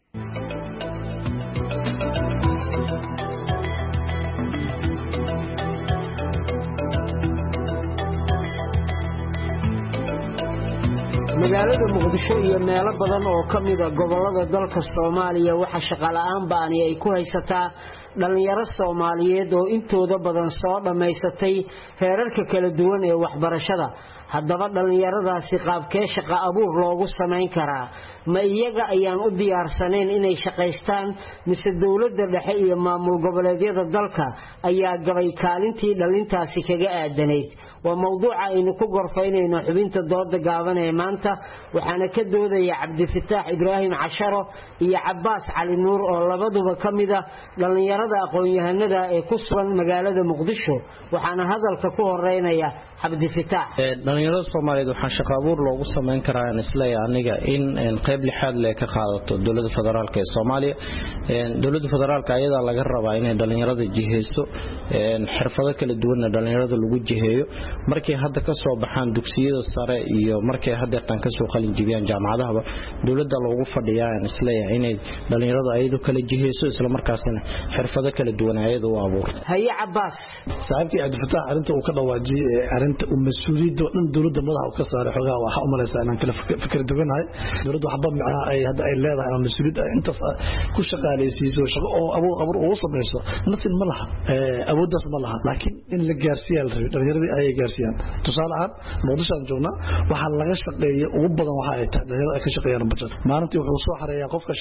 magaalada Muqdisho iyo meelo badan oo kamid ah gobolada dalka Soomaaliya waxa shaqo la'aan baan ay ku haysataa dhalinyaro Soomaaliyeed oo intooda badan soo dhameysatay heerarka kala duwan ee waxbarashada haddaba dhalinyaradaasi qaabkee shaqo abuur loogu sameyn karaa ma iyaga ayaan u diyaarsaneen inay shaqaystaan mise dawladda dhexe iyo maamul goboleedyada dalka ayaa gabay kaalintii dhalintaasi kaga aadanayd waa mawduuca aynu ku gorfaynayno xubinta dooda gaaban ee maanta waxaana ka doodaya Cabdifataax Ibraahim Casharo iyo Cabbaas Cali Nuur oo labaduba kamid ah dhalinyarada aqoon-yahanada ee ku sugan magaalada Muqdisho waxaana hadalka ku horeynaya Cabdifataax dhalinyarada Soomaaliyeed waxaa shaqo abuur loogu sameyn karaa isleeyahay aniga in qayb lixaad leh ka qaadato dawladda federaalka ee Soomaaliya dawladda federaalka ayada laga rabaa inay dhalinyarada jiheyso xirfado kala duwan dhalinyarada lagu jiheeyo markay hadda ka soo baxaan dugsiyada sare iyo markay hadda tan ka soo qalin jibiyaan jaamacadaha dawladda loogu fadhiyaa isleeyahay inay dhalinyarada ayadu kala jiheyso isla markaasina xirfado kala duwan ayadu u abuurto haye Cabbaas saaxiibkii Cabdifataax arinta uu ka dhawaajiyay arinta mas'uuliyadda dhan dawladda madaxa u ka saaray xogaa waxa u malaysaa inaan kala fikir duganahay dawladdu waxba macnaha ay hadda ay leedahay ama mas'uuliyad inta ku shaqaaleysiiso shaqo oo abuur ugu sameeyso nasin ma laha awooddaas ma laha laakiin in la gaarsiiyo dhalinyarada ay gaarsiiyaan tusaale ahaan Muqdisho aan joognaa waxa laga shaqeeyo ugu badan waxa ay tahay dhalinyarada ka shaqeeyaan budget maalintii wuxuu soo xareeyaa qofka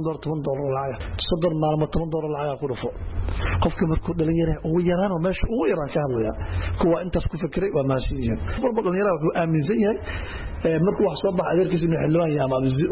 $10 lacag 30 maalmo $10 lacag ku dhufo qofka markuu dhalinyarada ugu yaraan oo meesha ugu yaraan ka hadlaya kuwa intaas ku fikiray waa maasiin walba dhalinyarada wuxuu aaminsan yahay markuu wax soo baxay adeerkiisa inuu xilwaan yahay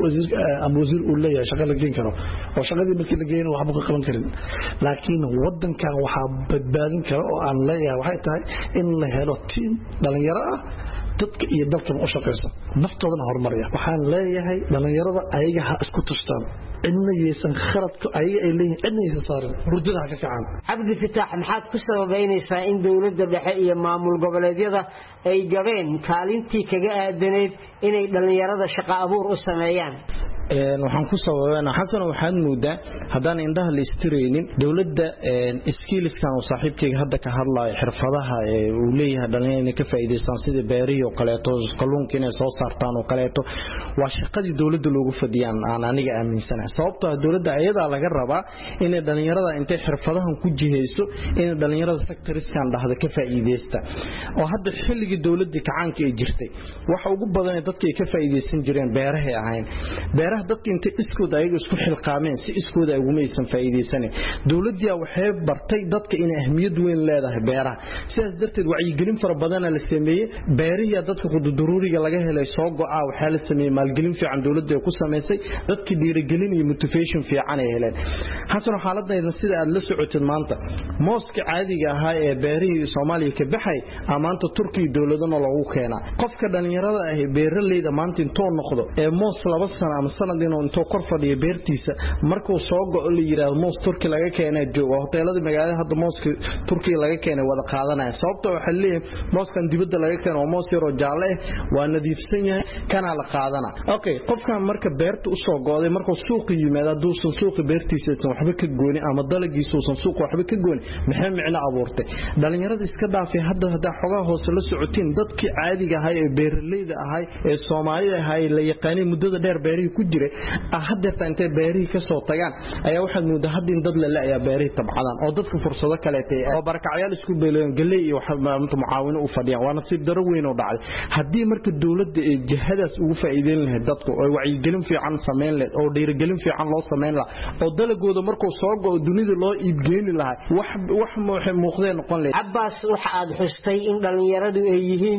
ama wasiir uu leeyahay shaqo la geyn karo oo shaqadii markii la geeyay waxba ka qaban karin laakiin wadankan waxa badbaadin karo oo aan leeyahay waxay tahay in la helo team dhalinyaro ah dadka iyo dalka u shaqeysa naftoodana horumariya waxaan leeyahay dhalinyarada ayaga ha isku tashtaan inna yeesan khaladka ayaga ay leeyihiin inna yeesan saarin hurdada ka kacaan Cabdifataax maxaad ku sababeynaysaa in dawladda dhexe iyo maamul goboleedyada ay gabeen kaalintii kaga aadaneed inay dhalinyarada shaqo abuur u sameeyaan waxaan ku sababeynaa xasan waxaad moodaa hadaan indhaha la istireynin dawladda skillskan oo saaxiibkayga hadda ka hadlayo xirfadaha uu leeyahay dhalinyarada ka faa'iideystaan sida beeriyo kaleeto kalluunka inay soo saartaan oo kaleeto waa shaqadii dawladda loogu fadhiyaan aan aniga aaminsanahay sababtoo ah dawladda ayada laga rabaa in dhalinyarada intay xirfadahan ku jiheyso in dhalinyarada sectorskan dhahda ka faa'iideysta oo hadda xilligii dawladda kacaanka ay jirtay waxa ugu badan ee dadka ay ka faa'iideysan jireen beeraha ahayn beeraha dadka inta iskooda ayaga isku xilqaameen si iskooda ay ugu aysan faa'iideysan dawladda waxay bartay dadka in ahmiyad weyn leedahay beeraha sidaas darteed wacyigelin fara badan la sameeyay beerihiya dadka quduruuriga laga helay soo go'aa waxa la sameeyay maalgelin fiican dawladda ay ku sameysay dadka dhiirigelin iyo motivation fiican ay heleen xasan xaaladayna sida aad la socotid maanta mooska caadiga ahaa ee beerihii Soomaaliya ka baxay amaanta Turkiga dawladana loogu keenaa qofka dhalinyarada ah ee beeraleyda maanta intuu noqdo ee moos 2 sano ama sanadin intuu kor fadhiyo beertiisa markuu soo go'o la yiraahdo moos Turki laga keenay joogo hoteelada magaalada hadda mooska Turkiga laga keenay wada qaadanaya sababtoo waxa leeyahay mooskan dibadda laga keenay moos yar oo jaalle waa nadiifsan yahay kana la qaadana okay qofkan marka beerta u soo go'day markuu suuqa yimaado duusan suuqa beertiisa waxba ka gooni ama dalagiisa uusan suuqa waxba ka gooni maxay micno abuurtay dhalinyarada iska dhaafay hadda xogaa hoos la socotiin dadkii caadiga ahaa ee beeraleyda ahaa ee Soomaalida ahaa la yaqaanay muddada dheer beerihii ku jiray hadda intay beerihii ka soo tagaan ayaa waxa moodaa hadda in dad la leeyahay beerihii tabcadan oo dadku fursado kale oo barakacayaal isku beeleen galay iyo waxa mucaawino u fadhiyaan waa nasiib daro weyn oo dhacay haddii marka dawladda ay jihadaas ugu faa'iideyn lahayd dadku oo wacyigelin fiican sameyn lahayd oo dhiirigelin fiican loo sameyn lahaa oo dalagooda markuu soo go'o dunida loo iibgeyn lahaa wax muuqdeen noqon lahayd Cabbaas waxa aad xustay in dhalinyaradu ay yihiin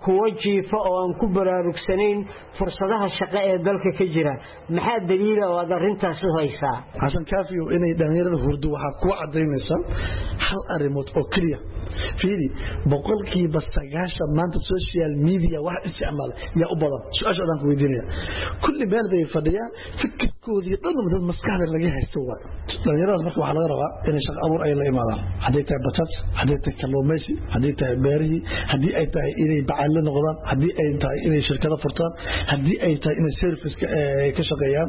kuwa jiifa oo aan ku baraarugsanayn fursadaha shaqo ee dalka ka jira maxaa daliila oo aad arrintaas u haysaa xasan kaafiyo inay dhalinyarada hurdo waxaa ku cadaynaysa hal arrimood oo kaliya fiiri boqolkiiba 90 maanta social media wax isticmaala yaa u badan su'aasha ku weydiinaya kulli meel bay fadhiyaan fikirkoodii dhan maskaxda laga haysto waa dhalinyarada marka waxa laga rabaa inay shaqo abuur ay la imaadaan haday tahay batat haday tahay kalluumaysi haday tahay beerihi hadii ay tahay inay bacaal noqdaan hadii ay tahay inay shirkado furtaan hadii ay tahay inay service ka shaqeeyaan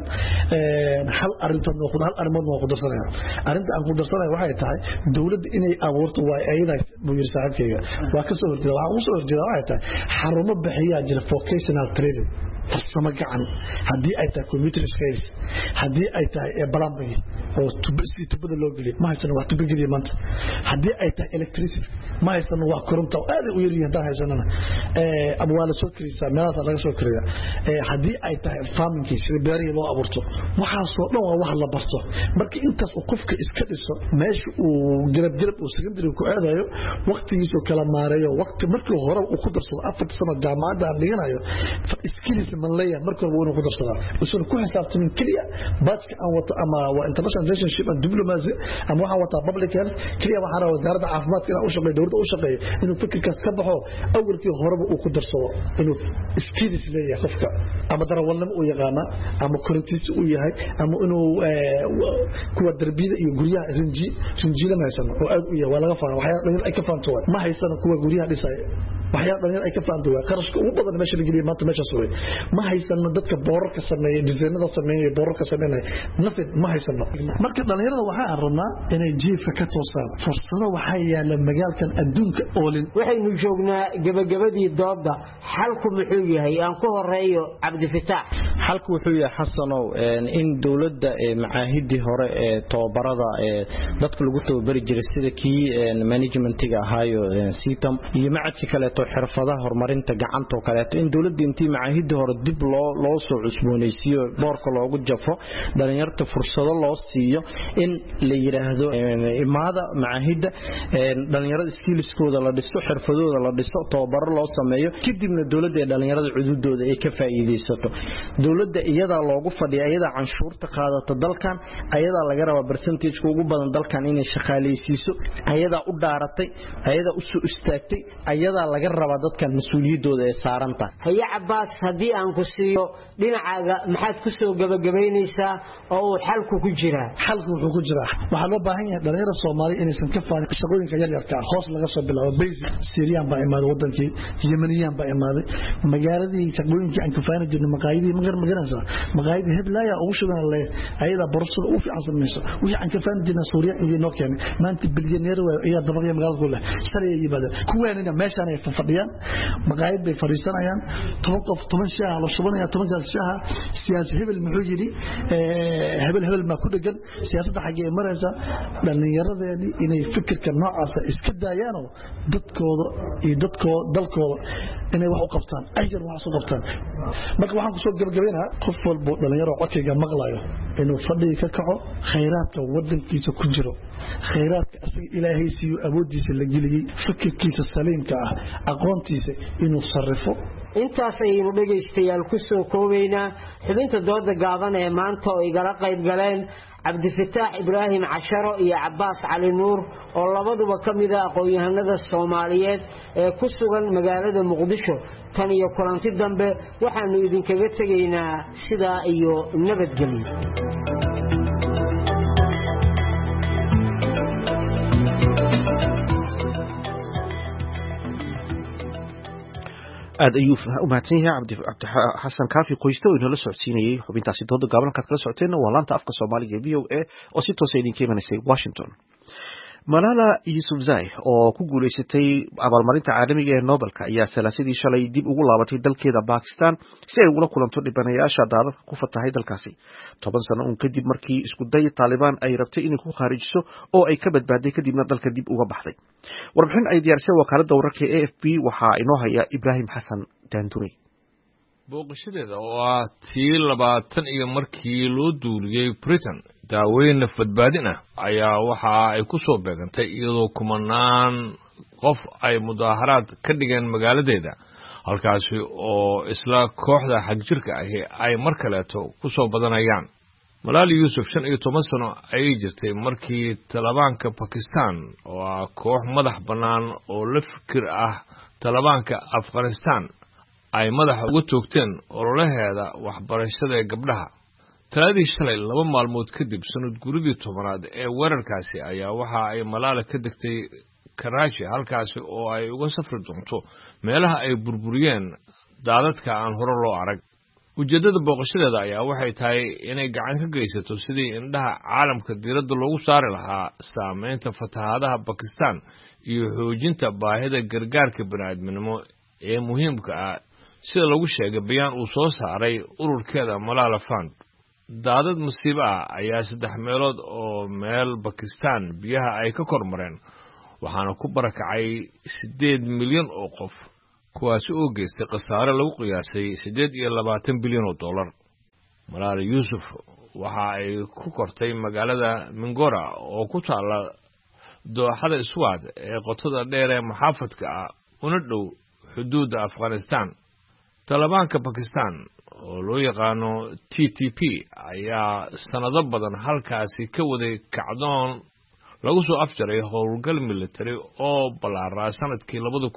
hal arrintan oo hal arrimood oo ku darsanaya arrinta aan ku darsanaya waxay tahay dawladda inay abuurto waa ayada buyir saaxiibkayga waa ka soo horjeeda waxa uu soo horjeeda waxay tahay xarumo bixiya jira vocational training farsamo gacan hadii ay tahay computer skills hadii ay tahay plumbing oo tubada loo geliyo ma haysan wax tubo geliyo maanta hadii ay tahay electricity ma haysan wax koronto aad u yar yahay haysanana ama wala soo kirisa meelaha laga soo kiriya hadii ay tahay farming sida beerihi loo abuurto waxa soo dhan waa wax la barto marka intaas uu qofka iska dhiso meesha uu garab uu secondary ku aadayo waqtigiisa kala maareeyo waqti markii hore uu ku darsado 4 sano jaamacada aan dhiganayo skills man leeyahay markii hore uu ku darsadaa wuxuu ku xisaabtamin kaliya baadka aan wato ama waa international relationship and diplomacy ama waxa wata public health kaliya waxa wasaaradda caafimaadka inuu shaqeeyo dawladda u shaqeeyo inuu fikirkaas ka baxo awalkii hore uu ku darsado inuu skills leeyahay qofka ama darawalnimo uu yaqaana ama korintiisa uu yahay ama inuu kuwa darbiyada iyo guryaha rinjiila ma haysan oo aad u yahay waa laga fahmo waxyaabo ay ka faanto ma haysan kuwa guryaha dhisay waxyaabo ay ka faanto qarashka ugu badan meesha la geliyo maanta meesha soo ma haysan dadka boorarka sameeyay dizaynada sameeyay boorarka sameeyay nafid ma haysan marka dhalinyarada waxa aan rabnaa inay jiifka ka toosaan fursado waxa yaala magaalkan adduunka oolin waxaynu joognaa gabagabadii dooda xalku muxuu yahay aan ku horeeyo Cabdi Fataax xalku wuxuu yahay xasanow in dawladda macaahidii hore ee tababarada dadka lagu tababari jiray sida kii managementiga ahaayo sitam iyo macadka kale xirfadaha horumarinta gacanta oo kale in dawladda intii macaahidii hore dib loo soo cusboonaysiyo boorka loogu jafo dhalinyarta fursado loo siiyo in la yiraahdo imaada macaahida dhalinyarada skillskooda la dhisto xirfadooda la dhisto tababaro loo sameeyo kadibna dawladda ee dhalinyarada cududooda ay ka faa'iideysato dawladda iyada loogu fadhiyo iyada canshuurta qaadata dalkan iyada laga raba percentage ugu badan dalkan inay shaqaaleysiiso iyada u dhaaratay iyada u soo istaagtay iyada laga raba dadkan mas'uuliyadooda ee saaranta haya Cabbaas hadii aan ku siiyo dhinacaaga maxaad ku soo gabagabeynaysaa oo xalku ku jira xalku wuxuu ku jira waxa loo baahan yahay dhalinyarada Soomaali inay san ka faarin shaqooyinka yar yarka hoos laga soo bilaabo basic Syrian baa imaado wadankii Yemeniyan baa imaaday magaaladii shaqooyinka aan ka faarin jirnay maqaayadii magaranaysa maqaayadii Heblaaya ugu shaqeyn leh ayada borsada u fiican sameeyso wixii aan ka faarin jirnay Suuriya iyo noo keenay maanta bilyaneer ayaa dabaqay magaalada ku leh shalay yimaada kuwaanina meeshaan ay fadhiyaan maqaayad bay fariisanayaan 10 qof 10 shaah la shubanaya 10 shaah siyaasi hebel muxuu yiri hebel ma ku dhagan siyaasadda xagee maraysa dhalinyaradeeni inay fikirka noocaas iska daayaan dadkooda iyo dalkooda inay wax u qabtaan ayjar wax u qabtaan marka waxaan ku soo gabagabeynaa qof walba dhalinyaro codkayga maqlayo inuu fadhiga ka kaco khayraadka wadankiisa ku jiro khayraadka asaga ilaahay siiyo awoodiisa la geliyay fikirkiisa saliimka ah aqoontiisa inuu sarrifo intaas ayaynu dhegaystayaal ku soo koobaynaa xubinta dooda gaaban ee maanta oo igala qayb galeen Cabdi Fataax Ibraahim Casharo iyo Cabbaas Cali Nuur oo labaduba kamid ah aqoon-yahanada Soomaaliyeed ee ku sugan magaalada Muqdisho tan iyo kulanti dambe waxaanu idinkaga tegaynaa sidaa iyo nabadgelyo aad ayuu u mahadsan yahay Cabdi Xasan Kaafi qoysto oo inoo la socodsiinayay xubintaasi dooda gaaban ka kala socoteen waa laanta afka Soomaaliga VOA oo si toos ah idin keenaysay Washington Malala Yousafzai oo ku guuleysatay abaalmarinta caalamiga ee Nobelka ayaa salaasadii shalay dib ugu laabatay dalkeeda Pakistan si ay ula kulanto dhibanayaasha daadadka ku fatahay dalkaasi 10 sano kadib markii isku day Taliban ay rabtay inay ku kharijiso oo ay ka badbaaday kadibna dalka dib uga baxday warbixin ay diyaarisay wakaaladda wararka AFP waxa inoo haya Ibrahim Xasan Daanduri booqashadeeda oo ah tii 20 iyo markii loo duuliyay Britain daaweyn badbaadin ah ayaa waxa ay ku soo beegantay iyadoo kumanaan qof ay mudaaharaad ka dhigeen magaaladeeda halkaasi oo isla kooxda xagjirka ahi ay mar kaleeto ku soo badanayaan. Malaali Yuusuf 15 sano ayay jirtay markii Talibaanka Pakistan oo ah koox madax bannaan oo la fikir ah Talibaanka Afghanistan ay madaxa uga toogteen ololaheeda waxbarashada ee gabdhaha. Taladii shalay 2 maalmood kadib sanad guridii 10aad ee weerarkaasi ayaa waxa ay Malaali ka degtay Karachi halkaasi oo ay uga safri doonto meelaha ay burburiyeen daadadka aan hore loo arag. ujeedada booqashadeeda ayaa waxay tahay inay gacan ka geysato sidii indhaha caalamka diiradda loogu saari lahaa saameynta fatahaadaha Pakistan iyo xoojinta baahida gargaarka bini'aadminimo ee muhiimka ah sida lagu sheegay bayaan uu soo saaray ururkeeda Malala Fund. daadad musiibo ah ayaa 3 meelood oo meel Pakistan biyaha ay ka kormareen waxaana ku barakacay 8 milyan oo qof kuwaas oo geystay khasaare lagu qiyaasay 28 bilyan oo dollar. Malaali Yuusuf waxa ay ku kortay magaalada Mingora oo ku taala dooxada Swat ee qotada dheer ee maxaafadka ah una dhow xuduudda Afghanistan. Talibaanka Pakistan oo loo yaqaano TTP ayaa sanado badan halkaasi ka waday kacdoon lagu soo afjaray howlgal military oo ballaaraa sanadkii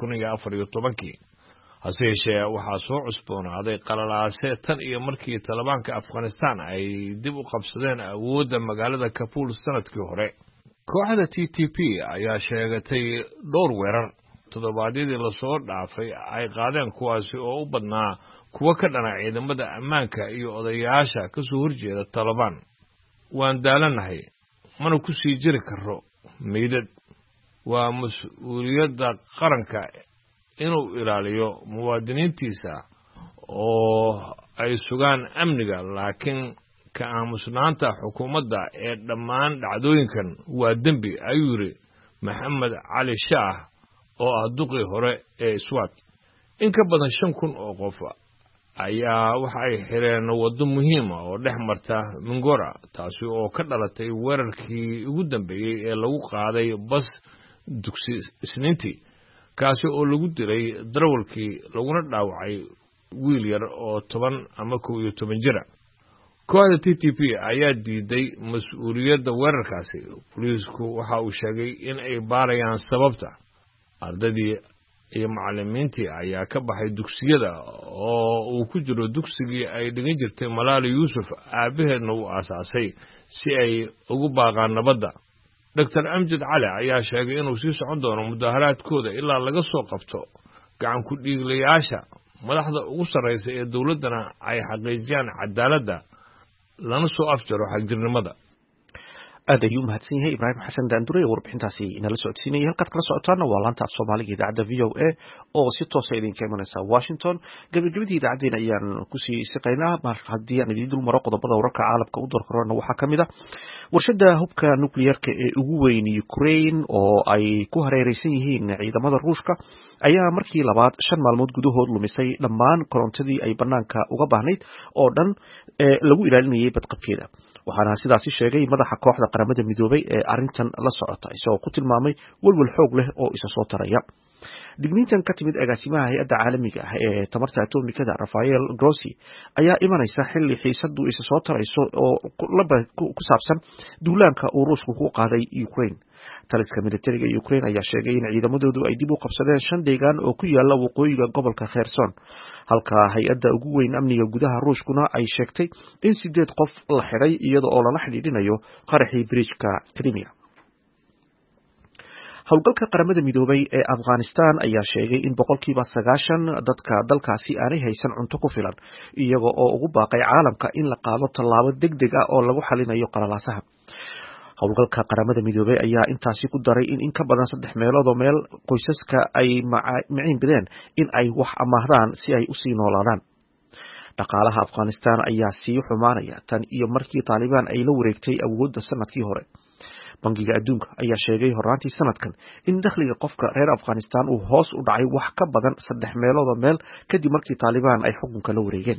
2014. hase yeeshee waxaa soo cusboonaaday qalalaase tan iyo markii Talibaanka Afghanistan ay dib u qabsadeen awoodda magaalada Kabul sanadkii hore. kooxda TTP ayaa sheegatay dhowr weerar toddobaadyadii la soo dhaafay ay qaadeen kuwaasi oo u badnaa kuwa ka dhana ciidamada ammaanka iyo odayaasha ka soo horjeeda Taliban. waan daalanahay mana ku sii jiri karo meydad. waa mas'uuliyadda qaranka inuu ilaaliyo muwaadiniintiisa oo ay sugaan amniga laakiin ka aamusnaanta xukuumadda ee dhammaan dhacdooyinkan waa dembi ayuu yiri Maxamed Cali Shaah oo ah duqii hore ee Swat. in ka badan 5,000 oo qof ayaa waxa ay xireen waddo muhiim ah oo dhex marta Mingora taasi oo ka dhalatay weerarkii ugu dambeeyay ee lagu qaaday bas dugsi Isniintii kaasi oo lagu dilay darawalkii laguna dhaawacay wiil yar oo 10 ama 11 jir ah. kooxda TTP ayaa diiday mas'uuliyadda weerarkaasi. Booliisku waxa uu sheegay in ay baarayaan sababta. ardadii iyo macallimiintii ayaa ka baxay dugsiyada oo uu ku jiro dugsigii ay dhigan jirtay Malaali Yuusuf aabaheedna uu aasaasay si ay ugu baaqaan nabadda. Dr. Amjad Cali ayaa sheegay inuu sii socon doono mudaharaadkooda ilaa laga soo qabto gacan ku dhiiglayaasha madaxda ugu sarreysa ee dawladdana ay xaqiijiyaan cadaaladda lana soo afjaro xagjirnimada. aad ayuu mahadsan yahay Ibraahim Xasan Daandure ee warbixintaasi inala socodsiinayay. halkaad kala socotaana waa laanta af Soomaaliga idaacadda VOA oo si toos ah idinka imanaysa Washington. gabagabadii idaacadeena ayaan kusii siqaynaa mar haddii aan idin dul maro qodobada wararka caalamka u doorkarona waxaa ka mid ah warshada hubka nuclearka ee ugu weyn Ukraine oo ay ku hareeraysan yihiin ciidamada Ruushka ayaa markii labaad 5 maalmood gudahood lumisay dhammaan korontadii ay banaanka uga baahnayd oo dhan ee lagu ilaalinayay badqabkeeda. waxaana sidaasi sheegay madaxa kooxda qaramada midoobay ee arintan la socota isagoo ku tilmaamay walwal xoog leh oo isa soo taraya. digniintan ka timid agaasimaha hay'adda caalamiga ah ee tamarta atomikada Rafael Grossi ayaa imanaysa xilli xiisadu isa soo tarayso oo ku saabsan duulaanka uu Ruushku ku qaaday Ukraine. taliska militariga Ukraine ayaa sheegay in ciidamadoodu ay dib u qabsadeen 5 deegaan oo ku yaala waqooyiga gobolka Kherson, halka hay'adda ugu weyn amniga gudaha Ruushkuna ay sheegtay in 8 qof la xiray iyada oo lala xidhiidhinayo qaraxii bridge-ka Crimea. howlgalka qaramada midoobay ee Afghanistan ayaa sheegay in 90% dadka dalkaasi aanay haysan cunto ku filan, iyaga oo ugu baaqay caalamka in la qaado tallaabo degdeg ah oo lagu xalinayo qalalaasaha. howlgalka qaramada midoobay ayaa intaasi ku daray in ka badan 3 meelood oo meel qoysaska ay maciin bideen in ay wax amaahdaan si ay u sii noolaadaan. dhaqaalaha Afghanistan ayaa sii xumaanaya tan iyo markii Taliban ay la wareegtay awoodda sanadkii hore. bangiga adduunka ayaa sheegay horaantii sanadkan in dakhliga qofka reer Afghanistan uu hoos u dhacay wax ka badan 3 meelood oo meel kadib markii Taliban ay xukunka la wareegeen.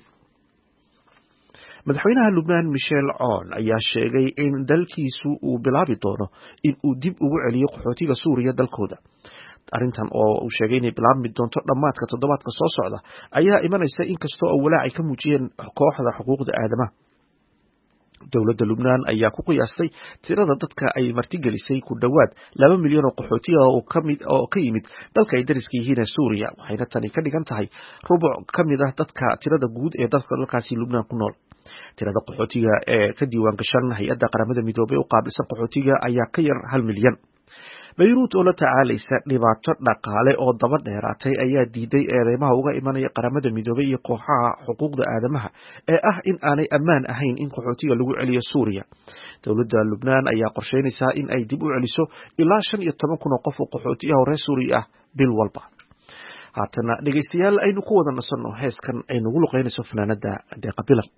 madaxweynaha Lubnaan Michel Aoun ayaa sheegay in dalkiisu uu bilaabi doono in uu dib ugu celiyo qaxootiga Suuriya dalkooda. arrintan oo uu sheegay inay bilaabmi doonto dhammaadka toddobaadka soo socda ayaa imanaysa inkastoo oo walaac ay ka muujiyeen kooxda xuquuqda aadamaha. dowladda Lubnaan ayaa ku qiyaastay tirada dadka ay martigelisay ku dhowaad 2 milyan oo qaxooti ah oo ka yimid dalka ay dariska yihiin ee Suuriya, waxayna tani ka dhigan tahay rubuc ka mid ah dadka tirada guud ee dalkaasi Lubnaan ku nool. tirada qaxootiga ee ka diiwaan gashan hay-adda qaramada midoobay u qaabilsan qaxootiga ayaa ka yar 1 milyan. Beirut oo la tacaalaysa dhibaato dhaqaale oo daba dheeraatay ayaa diiday eedeymaha uga imanaya qaramada midoobay iyo kooxaha xuquuqda aadamaha ee ah in aanay ammaan ahayn in qaxootiga lagu celiyo Suuriya. dowladda Lubnaan ayaa qorsheynaysaa in ay dib u celiso ilaa 15,000 oo qof oo qaxooti ah oo reer Suuriya ah bil walba. haatana dhegeystayaal aynu ku wada nasanno heeskan ay nagu luqeynayso fanaanada Deeqa Bilan.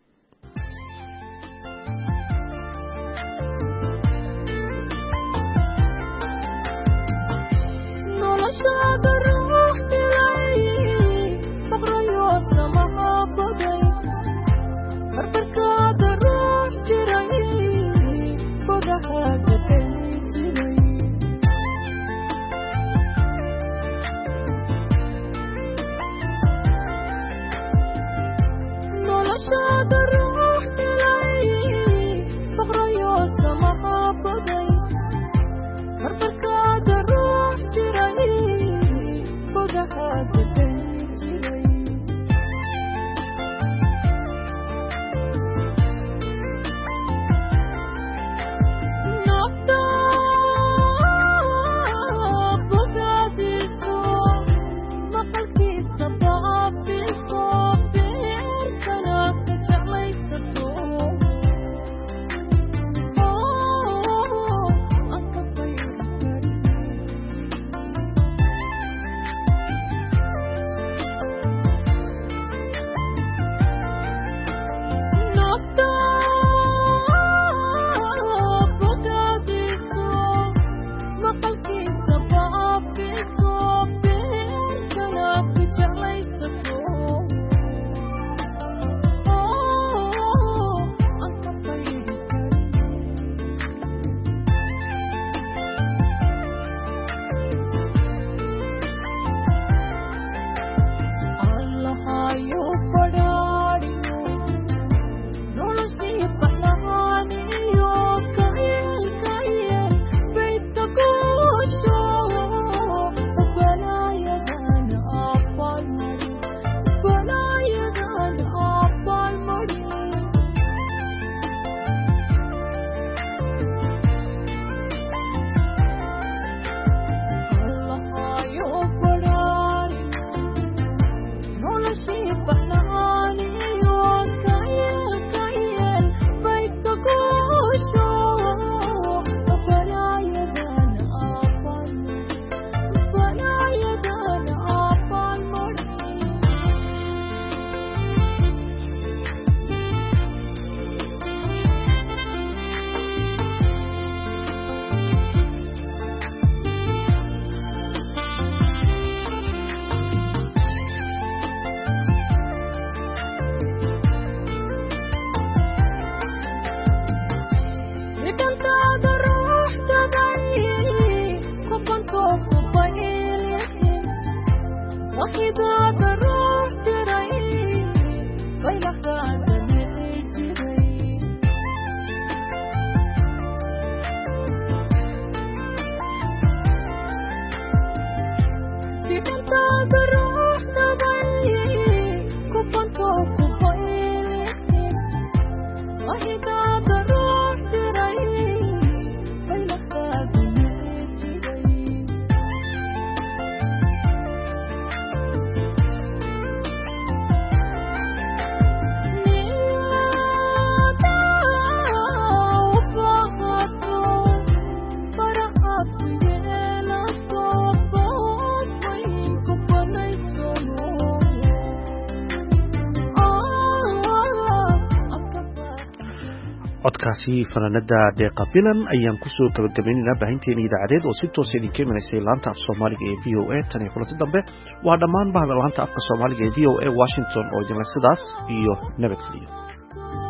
codkaasi fanaanada Deeqa Bilan ayaan kusoo gabagabaynaynaa baahinteena idaacadeed oo si toos idinka imaneysay laanta af Soomaaliga ee VOA. tan iyo kulanti dambe waa dhammaan bahda laanta afka Soomaaliga ee VOA Washington oo idinla sidaas iyo nabadgelyo.